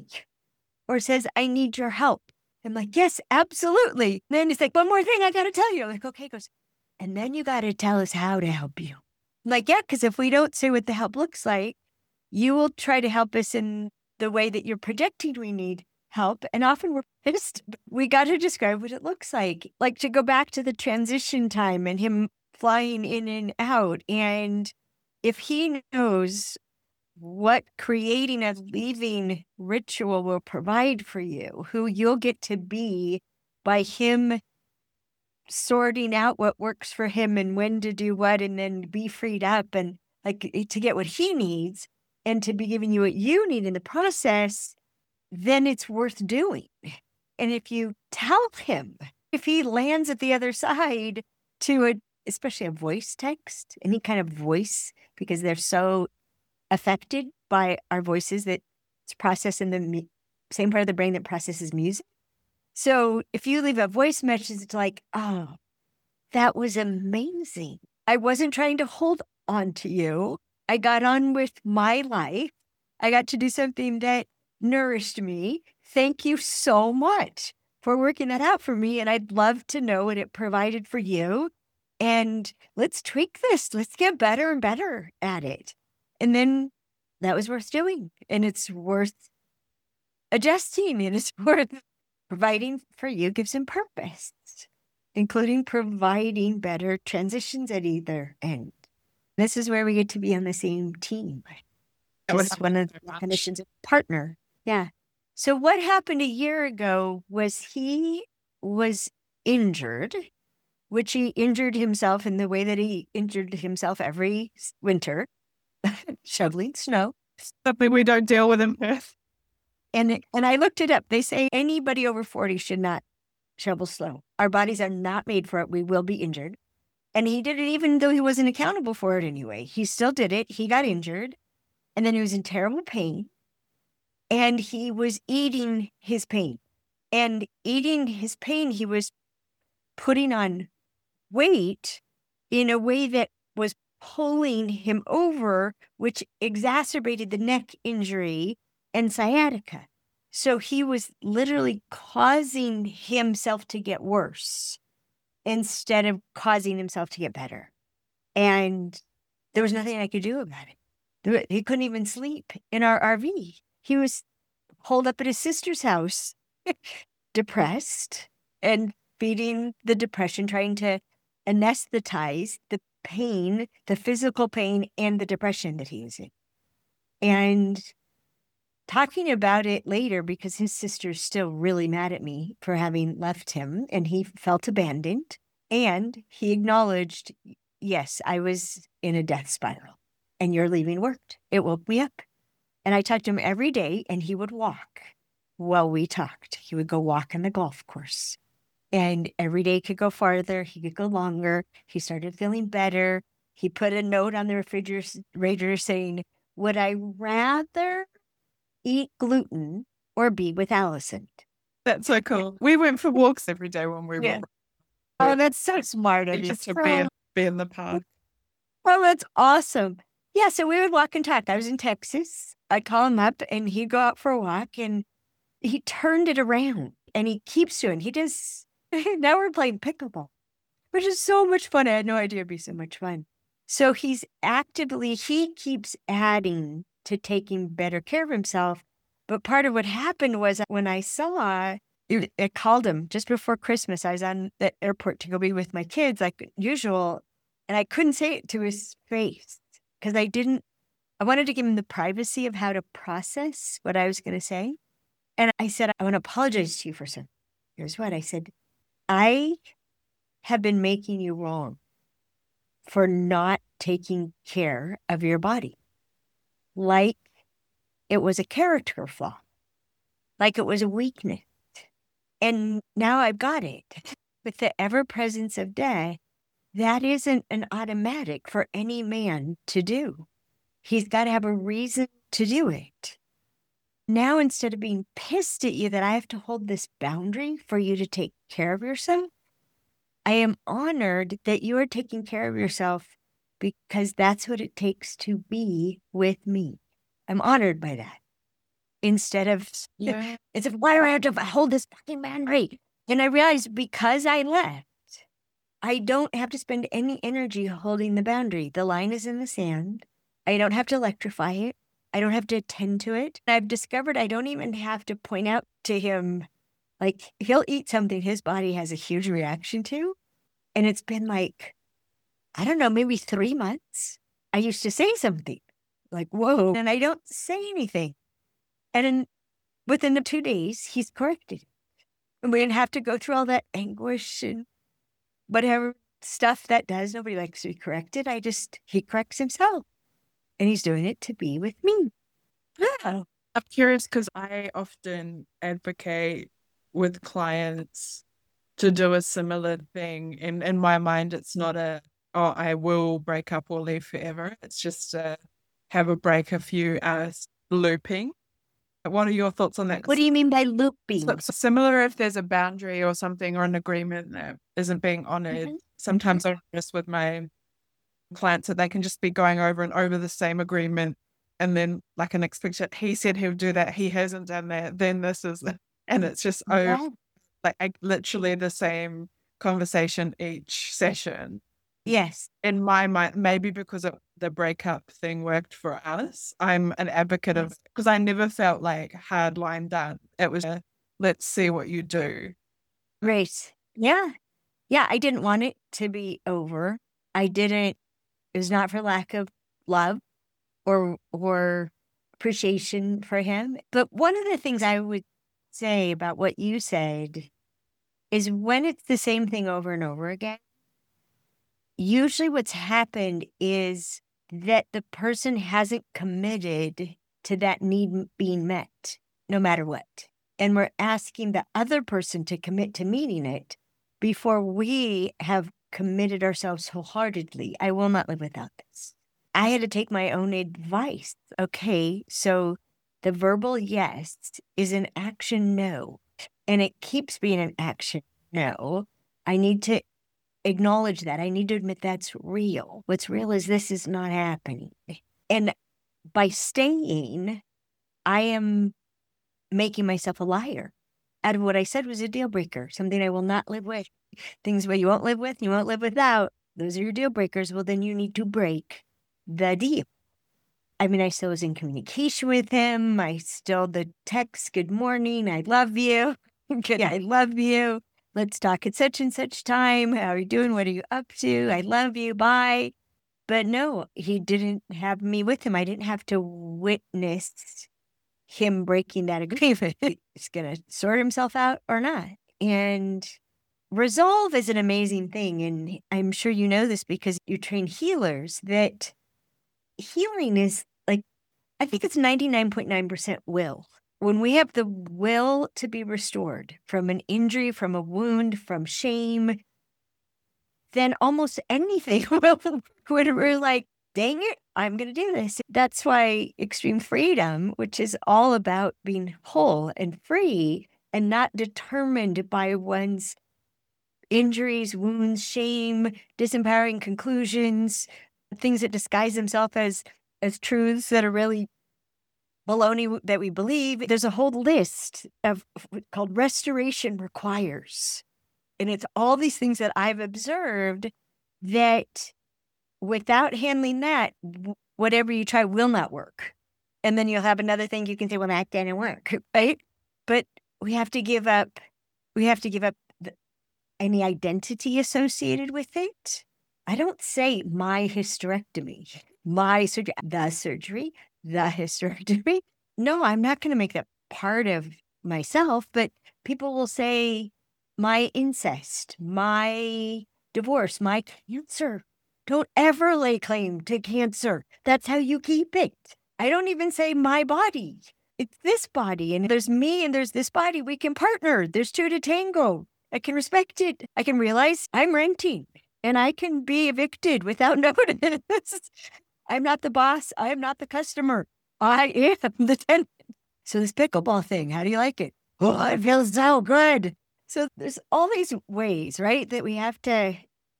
Or says, I need your help. I'm like, yes, absolutely. And then he's like, one more thing I got to tell you. I'm like, okay, he goes, and then you got to tell us how to help you. I'm like, yeah, because if we don't say what the help looks like, you will try to help us in the way that you're projecting we need help. And often we're pissed. We got to describe what it looks like. Like, to go back to the transition time and him flying in and out. And if he knows what creating a leaving ritual will provide for you, who you'll get to be by him sorting out what works for him and when to do what, and then be freed up and like to get what he needs and to be giving you what you need in the process, then it's worth doing. And if you tell him, if he lands at the other side to a, especially a voice text, any kind of voice, because they're so affected by our voices that it's processed in the mu- same part of the brain that processes music. So if you leave a voice message, it's like, oh, that was amazing. I wasn't trying to hold on to you. I got on with my life. I got to do something that nourished me. Thank you so much for working that out for me. And I'd love to know what it provided for you. And let's tweak this. Let's get better and better at it. And then that was worth doing. And it's worth adjusting. And it's worth providing for you, gives him purpose, including providing better transitions at either end. This is where we get to be on the same team. That was Just one of the definitions of partner. Yeah. So what happened a year ago was he was injured, which he injured himself in the way that he injured himself every winter, shoveling snow. something we don't deal with in Perth. And and I looked it up. They say anybody over forty should not shovel snow. Our bodies are not made for it. We will be injured. And he did it even though he wasn't accountable for it anyway. He still did it. He got injured. And then he was in terrible pain. And he was eating his pain. And eating his pain, he was putting on weight in a way that was pulling him over, which exacerbated the neck injury and sciatica. So he was literally causing himself to get worse instead of causing himself to get better. And there was nothing I could do about it. He couldn't even sleep in our R V. He was holed up at his sister's house, depressed and feeding the depression, trying to anesthetize the pain, the physical pain and the depression that he was in. And talking about it later because his sister's still really mad at me for having left him, and he felt abandoned. And he acknowledged, yes, I was in a death spiral, and your leaving worked. It woke me up. And I talked to him every day, and he would walk while we talked. He would go walk on the golf course. And every day could go farther. He could go longer. He started feeling better. He put a note on the refrigerator saying, would I rather eat gluten or be with Allison? That's so cool. We went for walks every day when we Yeah. were. Oh, that's so smart of you. Just to be in, be in the park. Oh, that's awesome. Yeah, so we would walk and talk. I was in Texas. I'd call him up, and he'd go out for a walk, and he turned it around, and he keeps doing. He does. Now we're playing pickleball, which is so much fun. I had no idea it'd be so much fun. So he's actively, he keeps adding to taking better care of himself. But part of what happened was when I saw, it, I called him just before Christmas. I was on the airport to go be with my kids like usual. And I couldn't say it to his face because I didn't, I wanted to give him the privacy of how to process what I was going to say. And I said, I want to apologize to you for something. Here's what I said. I have been making you wrong for not taking care of your body. Like it was a character flaw. Like it was a weakness. And now I've got it. With the ever-presence of death, that isn't an automatic for any man to do. He's got to have a reason to do it. Now, instead of being pissed at you that I have to hold this boundary for you to take care of yourself, I am honored that you are taking care of yourself because that's what it takes to be with me. I'm honored by that. Instead of, Yeah. instead of why do I have to hold this fucking boundary? And I realized because I left, I don't have to spend any energy holding the boundary. The line is in the sand. I don't have to electrify it. I don't have to attend to it. I've discovered I don't even have to point out to him, like, he'll eat something his body has a huge reaction to. And it's been like, I don't know, maybe three months. I used to say something like, whoa, and I don't say anything. And in, within the two days, he's corrected. And we didn't have to go through all that anguish and whatever stuff that does. Nobody likes to be corrected. I just, he corrects himself. And he's doing it to be with me. Yeah. I'm curious because I often advocate with clients to do a similar thing. In, in my mind, it's not a, oh, I will break up or leave forever. It's just a, have a break, a few hours looping. What are your thoughts on that? What do you mean by looping? So, so similar if there's a boundary or something or an agreement that isn't being honored. Mm-hmm. Sometimes I notice with my clients that they can just be going over and over the same agreement and then like an expectation, he said he'll do that, he hasn't done that, then this is, and it's just Yeah. over, like I, literally the same conversation each session. Yes. In my mind, maybe because of the breakup thing worked for us, I'm an advocate of, because I never felt like hard line done. It was, a, let's see what you do. Right. Yeah. Yeah. I didn't want it to be over. I didn't, it was not for lack of love or, or appreciation for him. But one of the things I would say about what you said is when it's the same thing over and over again, usually what's happened is that the person hasn't committed to that need being met, no matter what. And we're asking the other person to commit to meeting it before we have committed ourselves wholeheartedly. I will not live without this. I had to take my own advice. Okay, so the verbal yes is an action no, and it keeps being an action no. I need to acknowledge that. I need to admit that's real. What's real is this is not happening. And by staying, I am making myself a liar out of what I said was a deal breaker, something I will not live with. Things where you won't live with, you won't live without. Those are your deal breakers. Well, then you need to break the deal. I mean, I still was in communication with him. I still, the text, good morning, I love you. Good, I love you. Let's talk at such and such time. How are you doing? What are you up to? I love you. Bye. But no, he didn't have me with him. I didn't have to witness him breaking that agreement. He's going to sort himself out or not. And resolve is an amazing thing. And I'm sure you know this because you train healers, that healing is like, I think it's ninety-nine point nine percent will. When we have the will to be restored from an injury, from a wound, from shame, then almost anything will, when we're like, dang it, I'm going to do this. That's why extreme freedom, which is all about being whole and free and not determined by one's injuries, wounds, shame, disempowering conclusions, things that disguise themselves as, as truths that are really baloney that we believe. There's a whole list of called restoration requires. And it's all these things that I've observed that without handling that, whatever you try will not work. And then you'll have another thing you can say, well, that didn't work, right? But we have to give up, we have to give up the, any identity associated with it. I don't say my hysterectomy, my surgery, the surgery, the hysterectomy. No, I'm not going to make that part of myself, but people will say my incest, my divorce, my cancer. Don't ever lay claim to cancer. That's how you keep it. I don't even say my body. It's this body, and there's me and there's this body. We can partner. There's two to tango. I can respect it. I can realize I'm renting, and I can be evicted without notice. I'm not the boss. I am not the customer. I am the tenant. So this pickleball thing, how do you like it? Oh, it feels so good. So there's all these ways, right, that we have to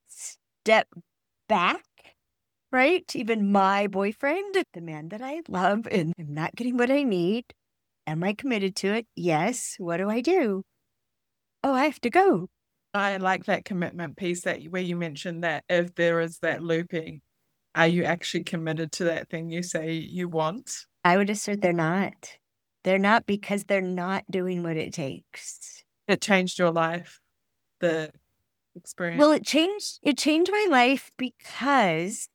step back, right? Even my boyfriend, the man that I love, and I'm not getting what I need. Am I committed to it? Yes. What do I do? Oh, I have to go. I like that commitment piece that where you mentioned that if there is that looping, are you actually committed to that thing you say you want? I would assert they're not. They're not because they're not doing what it takes. It changed your life, the experience? Well, it changed, it changed my life because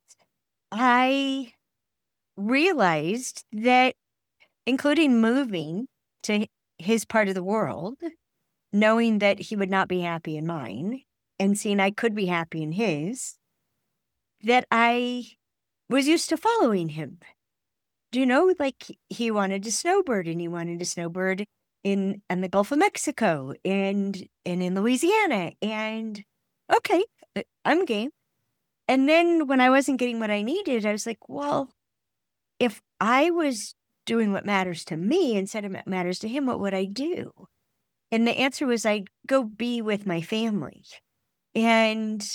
I realized that, including moving to his part of the world, knowing that he would not be happy in mine and seeing I could be happy in his, that I was used to following him. Do you know, like he wanted to snowbird and he wanted to snowbird in, in the Gulf of Mexico and, and in Louisiana. And okay, I'm game. And then when I wasn't getting what I needed, I was like, well, if I was doing what matters to me instead of what matters to him, what would I do? And the answer was I'd go be with my family. And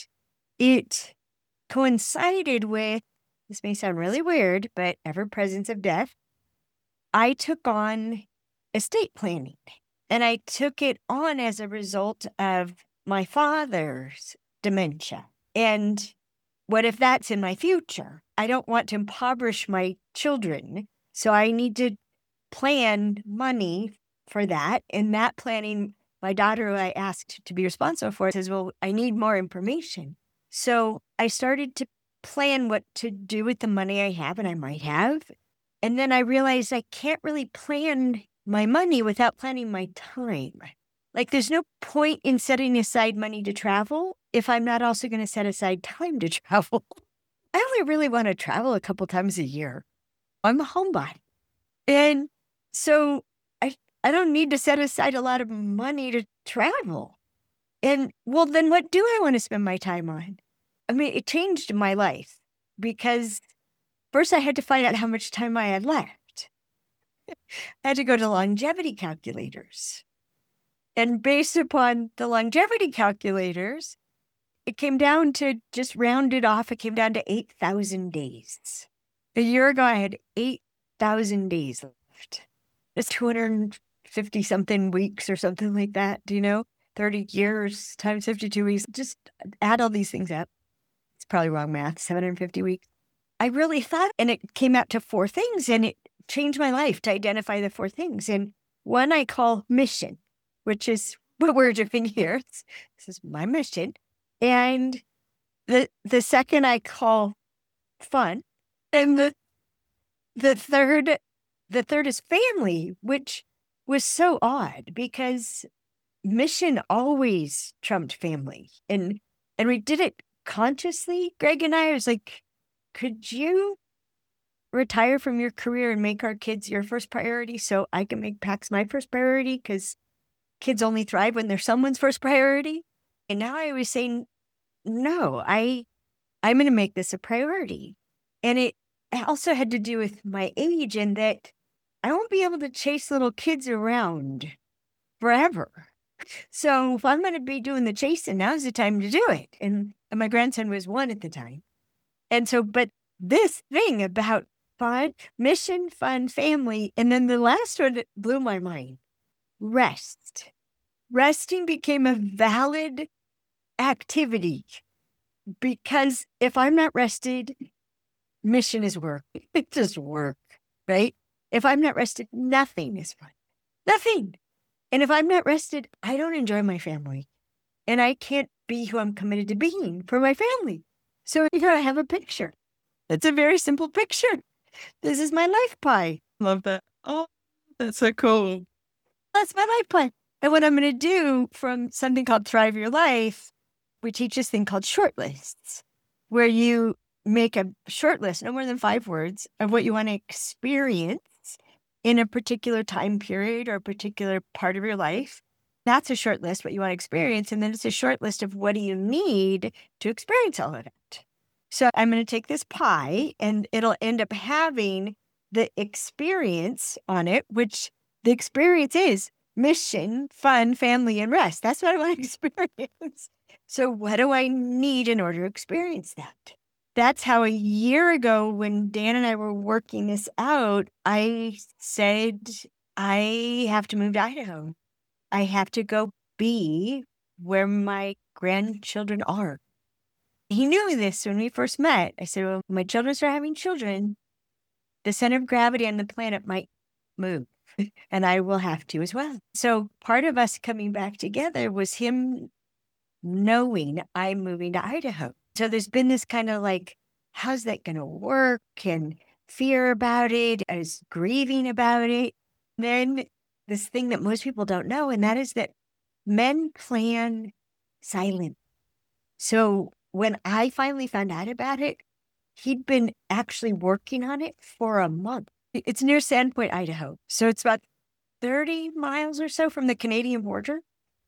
it coincided with, this may sound really weird, but ever presence of death. I took on estate planning, and I took it on as a result of my father's dementia. And what if that's in my future? I don't want to impoverish my children, so I need to plan money for that. And that planning, my daughter, who I asked to be responsible for, says, well, I need more information. So I started to plan what to do with the money I have and I might have. And then I realized I can't really plan my money without planning my time. Like there's no point in setting aside money to travel if I'm not also going to set aside time to travel. I only really want to travel a couple times a year. I'm a homebody. And so I, I don't need to set aside a lot of money to travel. And well, then what do I want to spend my time on? I mean, it changed my life because first I had to find out how much time I had left. I had to go to longevity calculators. And based upon the longevity calculators, it came down to, just rounded off, it came down to eight thousand days. A year ago, I had eight thousand days left. That's two hundred fifty something weeks or something like that. Do you know? thirty years times fifty-two weeks. Just add all these things up. It's probably wrong math, seven hundred fifty weeks. I really thought, and it came out to four things, and it changed my life to identify the four things. And one I call mission, which is what we're doing here. This is my mission. And the the second I call fun. And the the third the third is family, which was so odd because mission always trumped family. And and we did it consciously. Greg and I, I was like, could you retire from your career and make our kids your first priority so I can make PAX my first priority? Because kids only thrive when they're someone's first priority. And now I was saying, no, I, I'm going to make this a priority. And it also had to do with my age and that I won't be able to chase little kids around forever. So if I'm going to be doing the chasing, now's the time to do it. And, and my grandson was one at the time. And so, but this thing about fun, mission, fun, family. And then the last one that blew my mind, rest. Resting became a valid activity because if I'm not rested, mission is work. It's just work, right? If I'm not rested, nothing is fun. Nothing. And if I'm not rested, I don't enjoy my family. And I can't be who I'm committed to being for my family. So you gotta have a picture. It's a very simple picture. This is my life pie. Love that. Oh, that's so cool. That's my life pie. And what I'm going to do from something called Thrive Your Life, we teach this thing called short lists, where you make a short list, no more than five words, of what you want to experience in a particular time period or a particular part of your life. That's a short list, what you want to experience. And then it's a short list of what do you need to experience all of it. So I'm going to take this pie and it'll end up having the experience on it, which the experience is mission, fun, family, and rest. That's what I want to experience. So what do I need in order to experience that? That's how a year ago when Dan and I were working this out, I said, I have to move to Idaho. I have to go be where my grandchildren are. He knew this when we first met. I said, well, my children start having children, the center of gravity on the planet might move. And I will have to as well. So part of us coming back together was him knowing I'm moving to Idaho. So there's been this kind of like, how's that going to work? And fear about it. I was grieving about it. Then this thing that most people don't know, and that is that men plan silent. So when I finally found out about it, he'd been actually working on it for a month. It's near Sandpoint, Idaho. So it's about thirty miles or so from the Canadian border.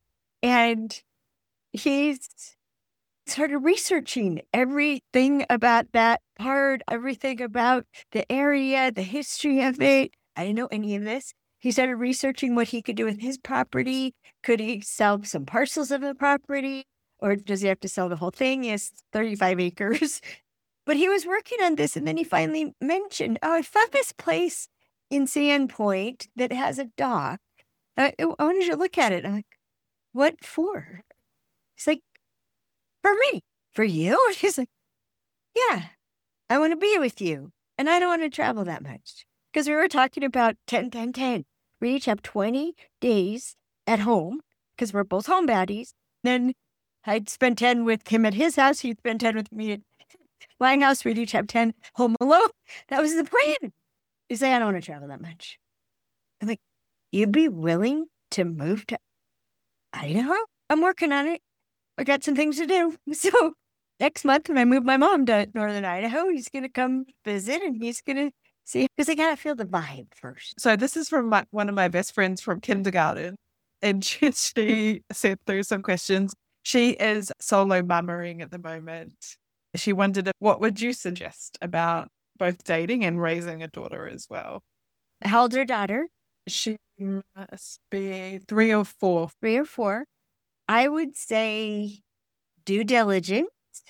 And he's started researching everything about that part, everything about the area, the history of it. I didn't know any of this. He started researching what he could do with his property. Could he sell some parcels of the property? Or does he have to sell the whole thing? He has thirty-five acres. But he was working on this, and then he finally mentioned, oh, I found this place in Sandpoint that has a dock. I, I wanted you to look at it. I'm like, what for? He's like, for me. For you? She's like, yeah, I want to be with you. And I don't want to travel that much. Because we were talking about ten, ten, ten. We each have twenty days at home because we're both homebodies. Then I'd spend ten with him at his house. He'd spend ten with me at my house. We'd each have ten home alone. That was the plan. You say, I don't want to travel that much. I'm like, you'd be willing to move to Idaho? I'm working on it. I got some things to do. So next month when I move my mom to Northern Idaho, he's going to come visit and he's going to see, because I got to feel the vibe first. So this is from my, one of my best friends from kindergarten. And she, she sent through some questions. She is solo mothering at the moment. She wondered, what would you suggest about both dating and raising a daughter as well? How old's her daughter? She must be three or four. Three or four. I would say due diligence.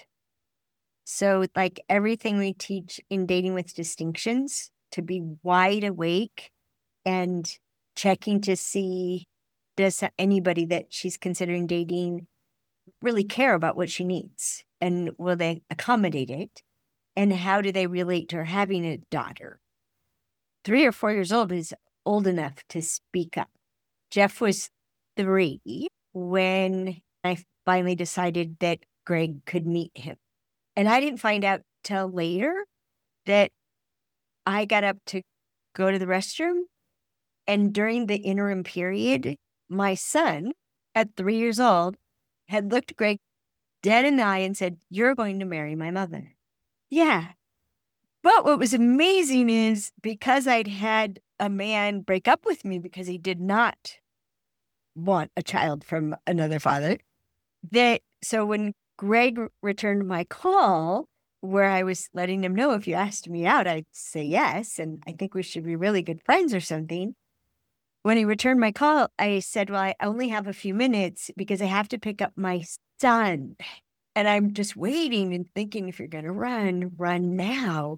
So like everything we teach in Dating with Distinctions, to be wide awake and checking to see, does anybody that she's considering dating really care about what she needs? And will they accommodate it? And how do they relate to her having a daughter? Three or four years old is old enough to speak up. Jeff was three when I finally decided that Greg could meet him. And I didn't find out till later that I got up to go to the restroom. And during the interim period, my son, at three years old, had looked Greg dead in the eye and said, "You're going to marry my mother." Yeah. But what was amazing is because I'd had a man break up with me because he did not want a child from another father, that so when Greg returned my call, where I was letting him know, if you asked me out, I'd say yes, and I think we should be really good friends or something. When he returned my call, I said, "Well, I only have a few minutes because I have to pick up my son. And I'm just waiting and thinking, if you're going to run, run now."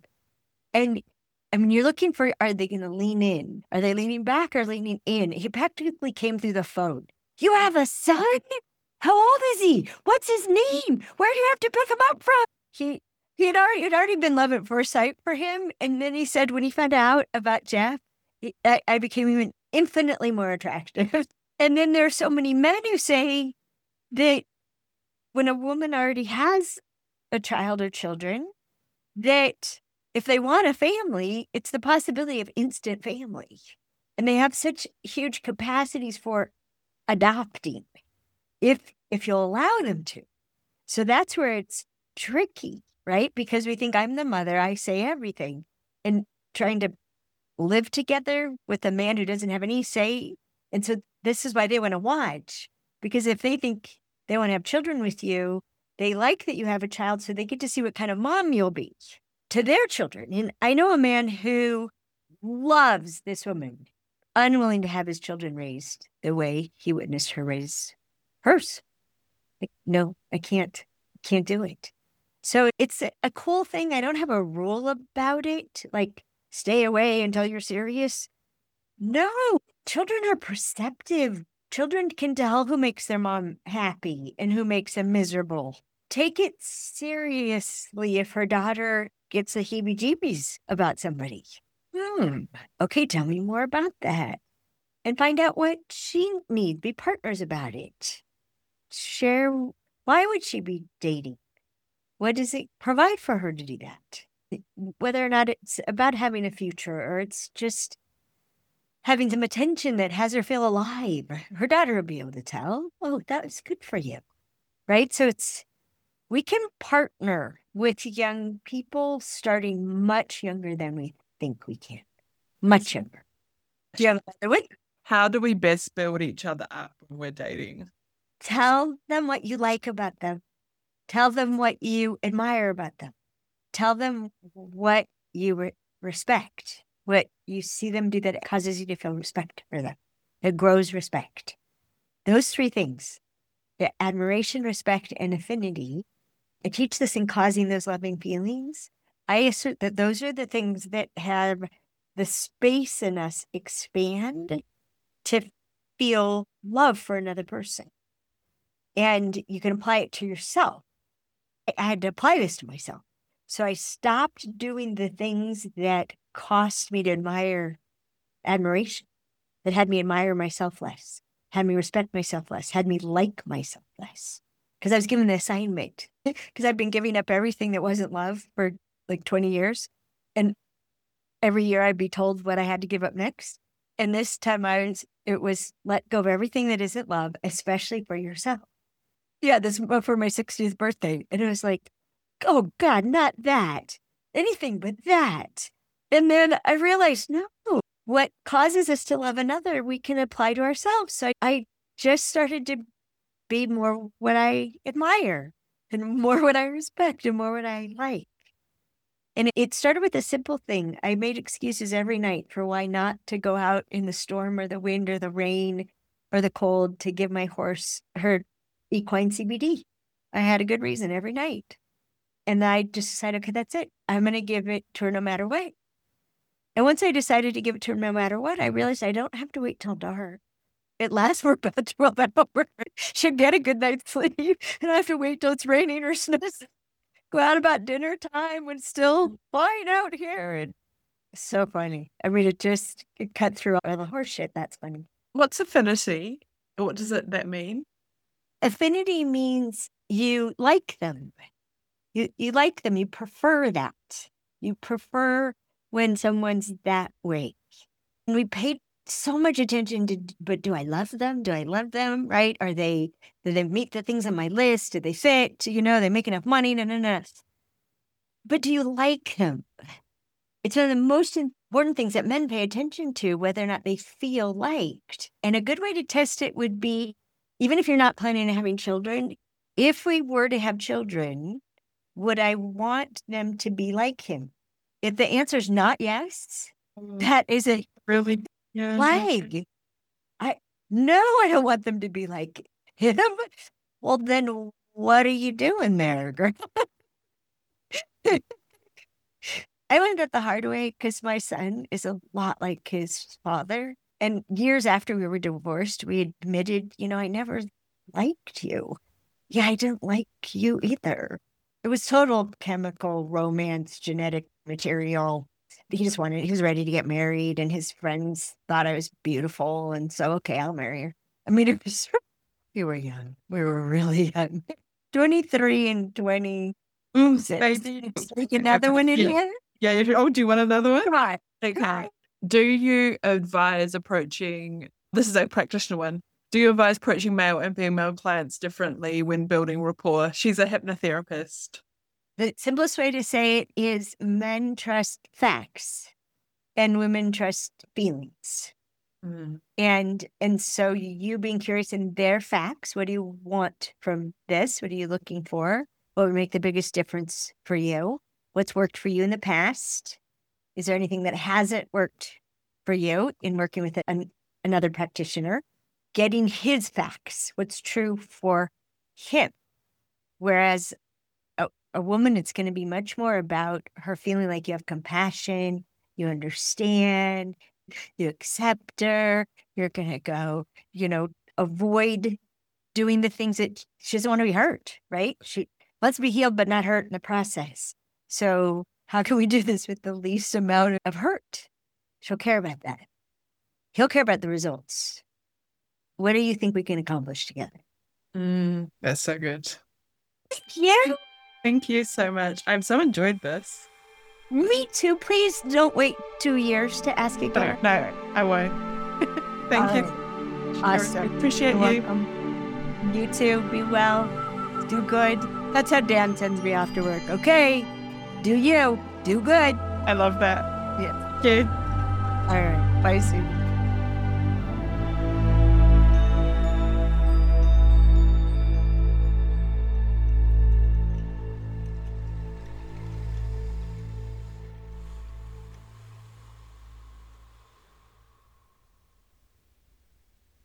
And I mean, you're looking for, are they going to lean in? Are they leaning back or leaning in? He practically came through the phone. "You have a son? How old is he? What's his name? Where do you have to pick him up from?" He he had already, it had already been love at first sight for him. And then he said, when he found out about Jeff, he, I, I became even infinitely more attractive. And then there are so many men who say that when a woman already has a child or children, that if they want a family, it's the possibility of instant family. And they have such huge capacities for adopting if if you'll allow them to. So that's where it's tricky, right? Because we think, I'm the mother, I say everything. And trying to live together with a man who doesn't have any say. And so this is why they want to watch. Because if they think they want to have children with you, they like that you have a child so they get to see what kind of mom you'll be to their children. And I know a man who loves this woman, unwilling to have his children raised the way he witnessed her raise hers. Like, no, I can't, can't do it. So it's a, a cool thing. I don't have a rule about it, like stay away until you're serious. No, children are perceptive. Children can tell who makes their mom happy and who makes them miserable. Take it seriously if her daughter gets the heebie-jeebies about somebody. Hmm. Okay, tell me more about that. And find out what she needs. Be partners about it. Share, why would she be dating? What does it provide for her to do that? Whether or not it's about having a future or it's just having some attention that has her feel alive. Her daughter will be able to tell, "Oh, that was good for you." Right? So it's, we can partner with young people starting much younger than we think we can. Much younger. Yeah. How do we best build each other up when we're dating? Tell them what you like about them. Tell them what you admire about them. Tell them what you re- respect, what you see them do that causes you to feel respect for them. It grows respect. Those three things, the admiration, respect, and affinity, I teach this in Causing Those Loving Feelings. I assert that those are the things that have the space in us expand to feel love for another person. And you can apply it to yourself. I had to apply this to myself. So I stopped doing the things that cost me to admire admiration, that had me admire myself less, had me respect myself less, had me like myself less. Because I was given the assignment, because I've been giving up everything that wasn't love for like twenty years. And every year I'd be told what I had to give up next. And this time I was, it was let go of everything that isn't love, especially for yourself. Yeah, this was for my sixtieth birthday. And it was like, oh God, not that. Anything but that. And then I realized, no, what causes us to love another, we can apply to ourselves. So I, I just started to be more what I admire and more what I respect and more what I like. And it started with a simple thing. I made excuses every night for why not to go out in the storm or the wind or the rain or the cold to give my horse her equine C B D. I had a good reason every night. And I just decided, okay, that's it. I'm going to give it to her no matter what. And once I decided to give it to her no matter what, I realized I don't have to wait till dark. It lasts for about twelve hours. She'll get a good night's sleep. And I have to wait till it's raining or snowing. Go out about dinner time when it's still fine out here. And it's so funny. I mean, it just it cut through all the horse shit. That's funny. What's affinity? What does it that mean? Affinity means you like them. You you like them. You prefer that. You prefer when someone's that way. And we paid so much attention to, but do I love them? Do I love them? Right? Are they, do they meet the things on my list? Do they fit? You know, they make enough money? No, no, no. But do you like them? It's one of the most important things that men pay attention to, whether or not they feel liked. And a good way to test it would be, even if you're not planning on having children, if we were to have children, would I want them to be like him? If the answer is not yes, that is a Really? Yeah. flag. I no, I don't want them to be like him. Well, then what are you doing there, girl? I learned it the hard way because my son is a lot like his father. And years after we were divorced, we admitted, you know, I never liked you. Yeah, I didn't like you either. It was total chemical romance, genetic material. He just wanted, he was ready to get married, and his friends thought I was beautiful. And so, okay, I'll marry her. I mean, it was, we were young. We were really young. twenty-three and twenty-six. Mm, baby. Take another one in Yeah. here? Yeah. you- Oh, do you want another one? Come on. Okay. Do you advise approaching, this is a practitioner one, do you advise approaching male and female clients differently when building rapport? She's a hypnotherapist. The simplest way to say it is men trust facts and women trust feelings. Mm. And and so you being curious in their facts, what do you want from this? What are you looking for? What would make the biggest difference for you? What's worked for you in the past? Is there anything that hasn't worked for you in working with an, another practitioner? Getting his facts, what's true for him. Whereas a, a woman, it's going to be much more about her feeling like you have compassion, you understand, you accept her, you're going to go, you know, avoid doing the things that she doesn't want to be hurt, right? She wants to be healed, but not hurt in the process. So how can we do this with the least amount of hurt? She'll care about that. He'll care about the results. What do you think we can accomplish together? Mm, that's so good. Yeah, Thank you so much. I've so enjoyed this. me too. Please don't wait two years to ask No, again. no, I won't. Thank All you. right. Awesome. Appreciate You're you. welcome. You too. Be well. Do good. That's how Dan sends me off to work. Okay. Do you. Do good. I love that. Yeah. Thank you. All right. Bye, Sue.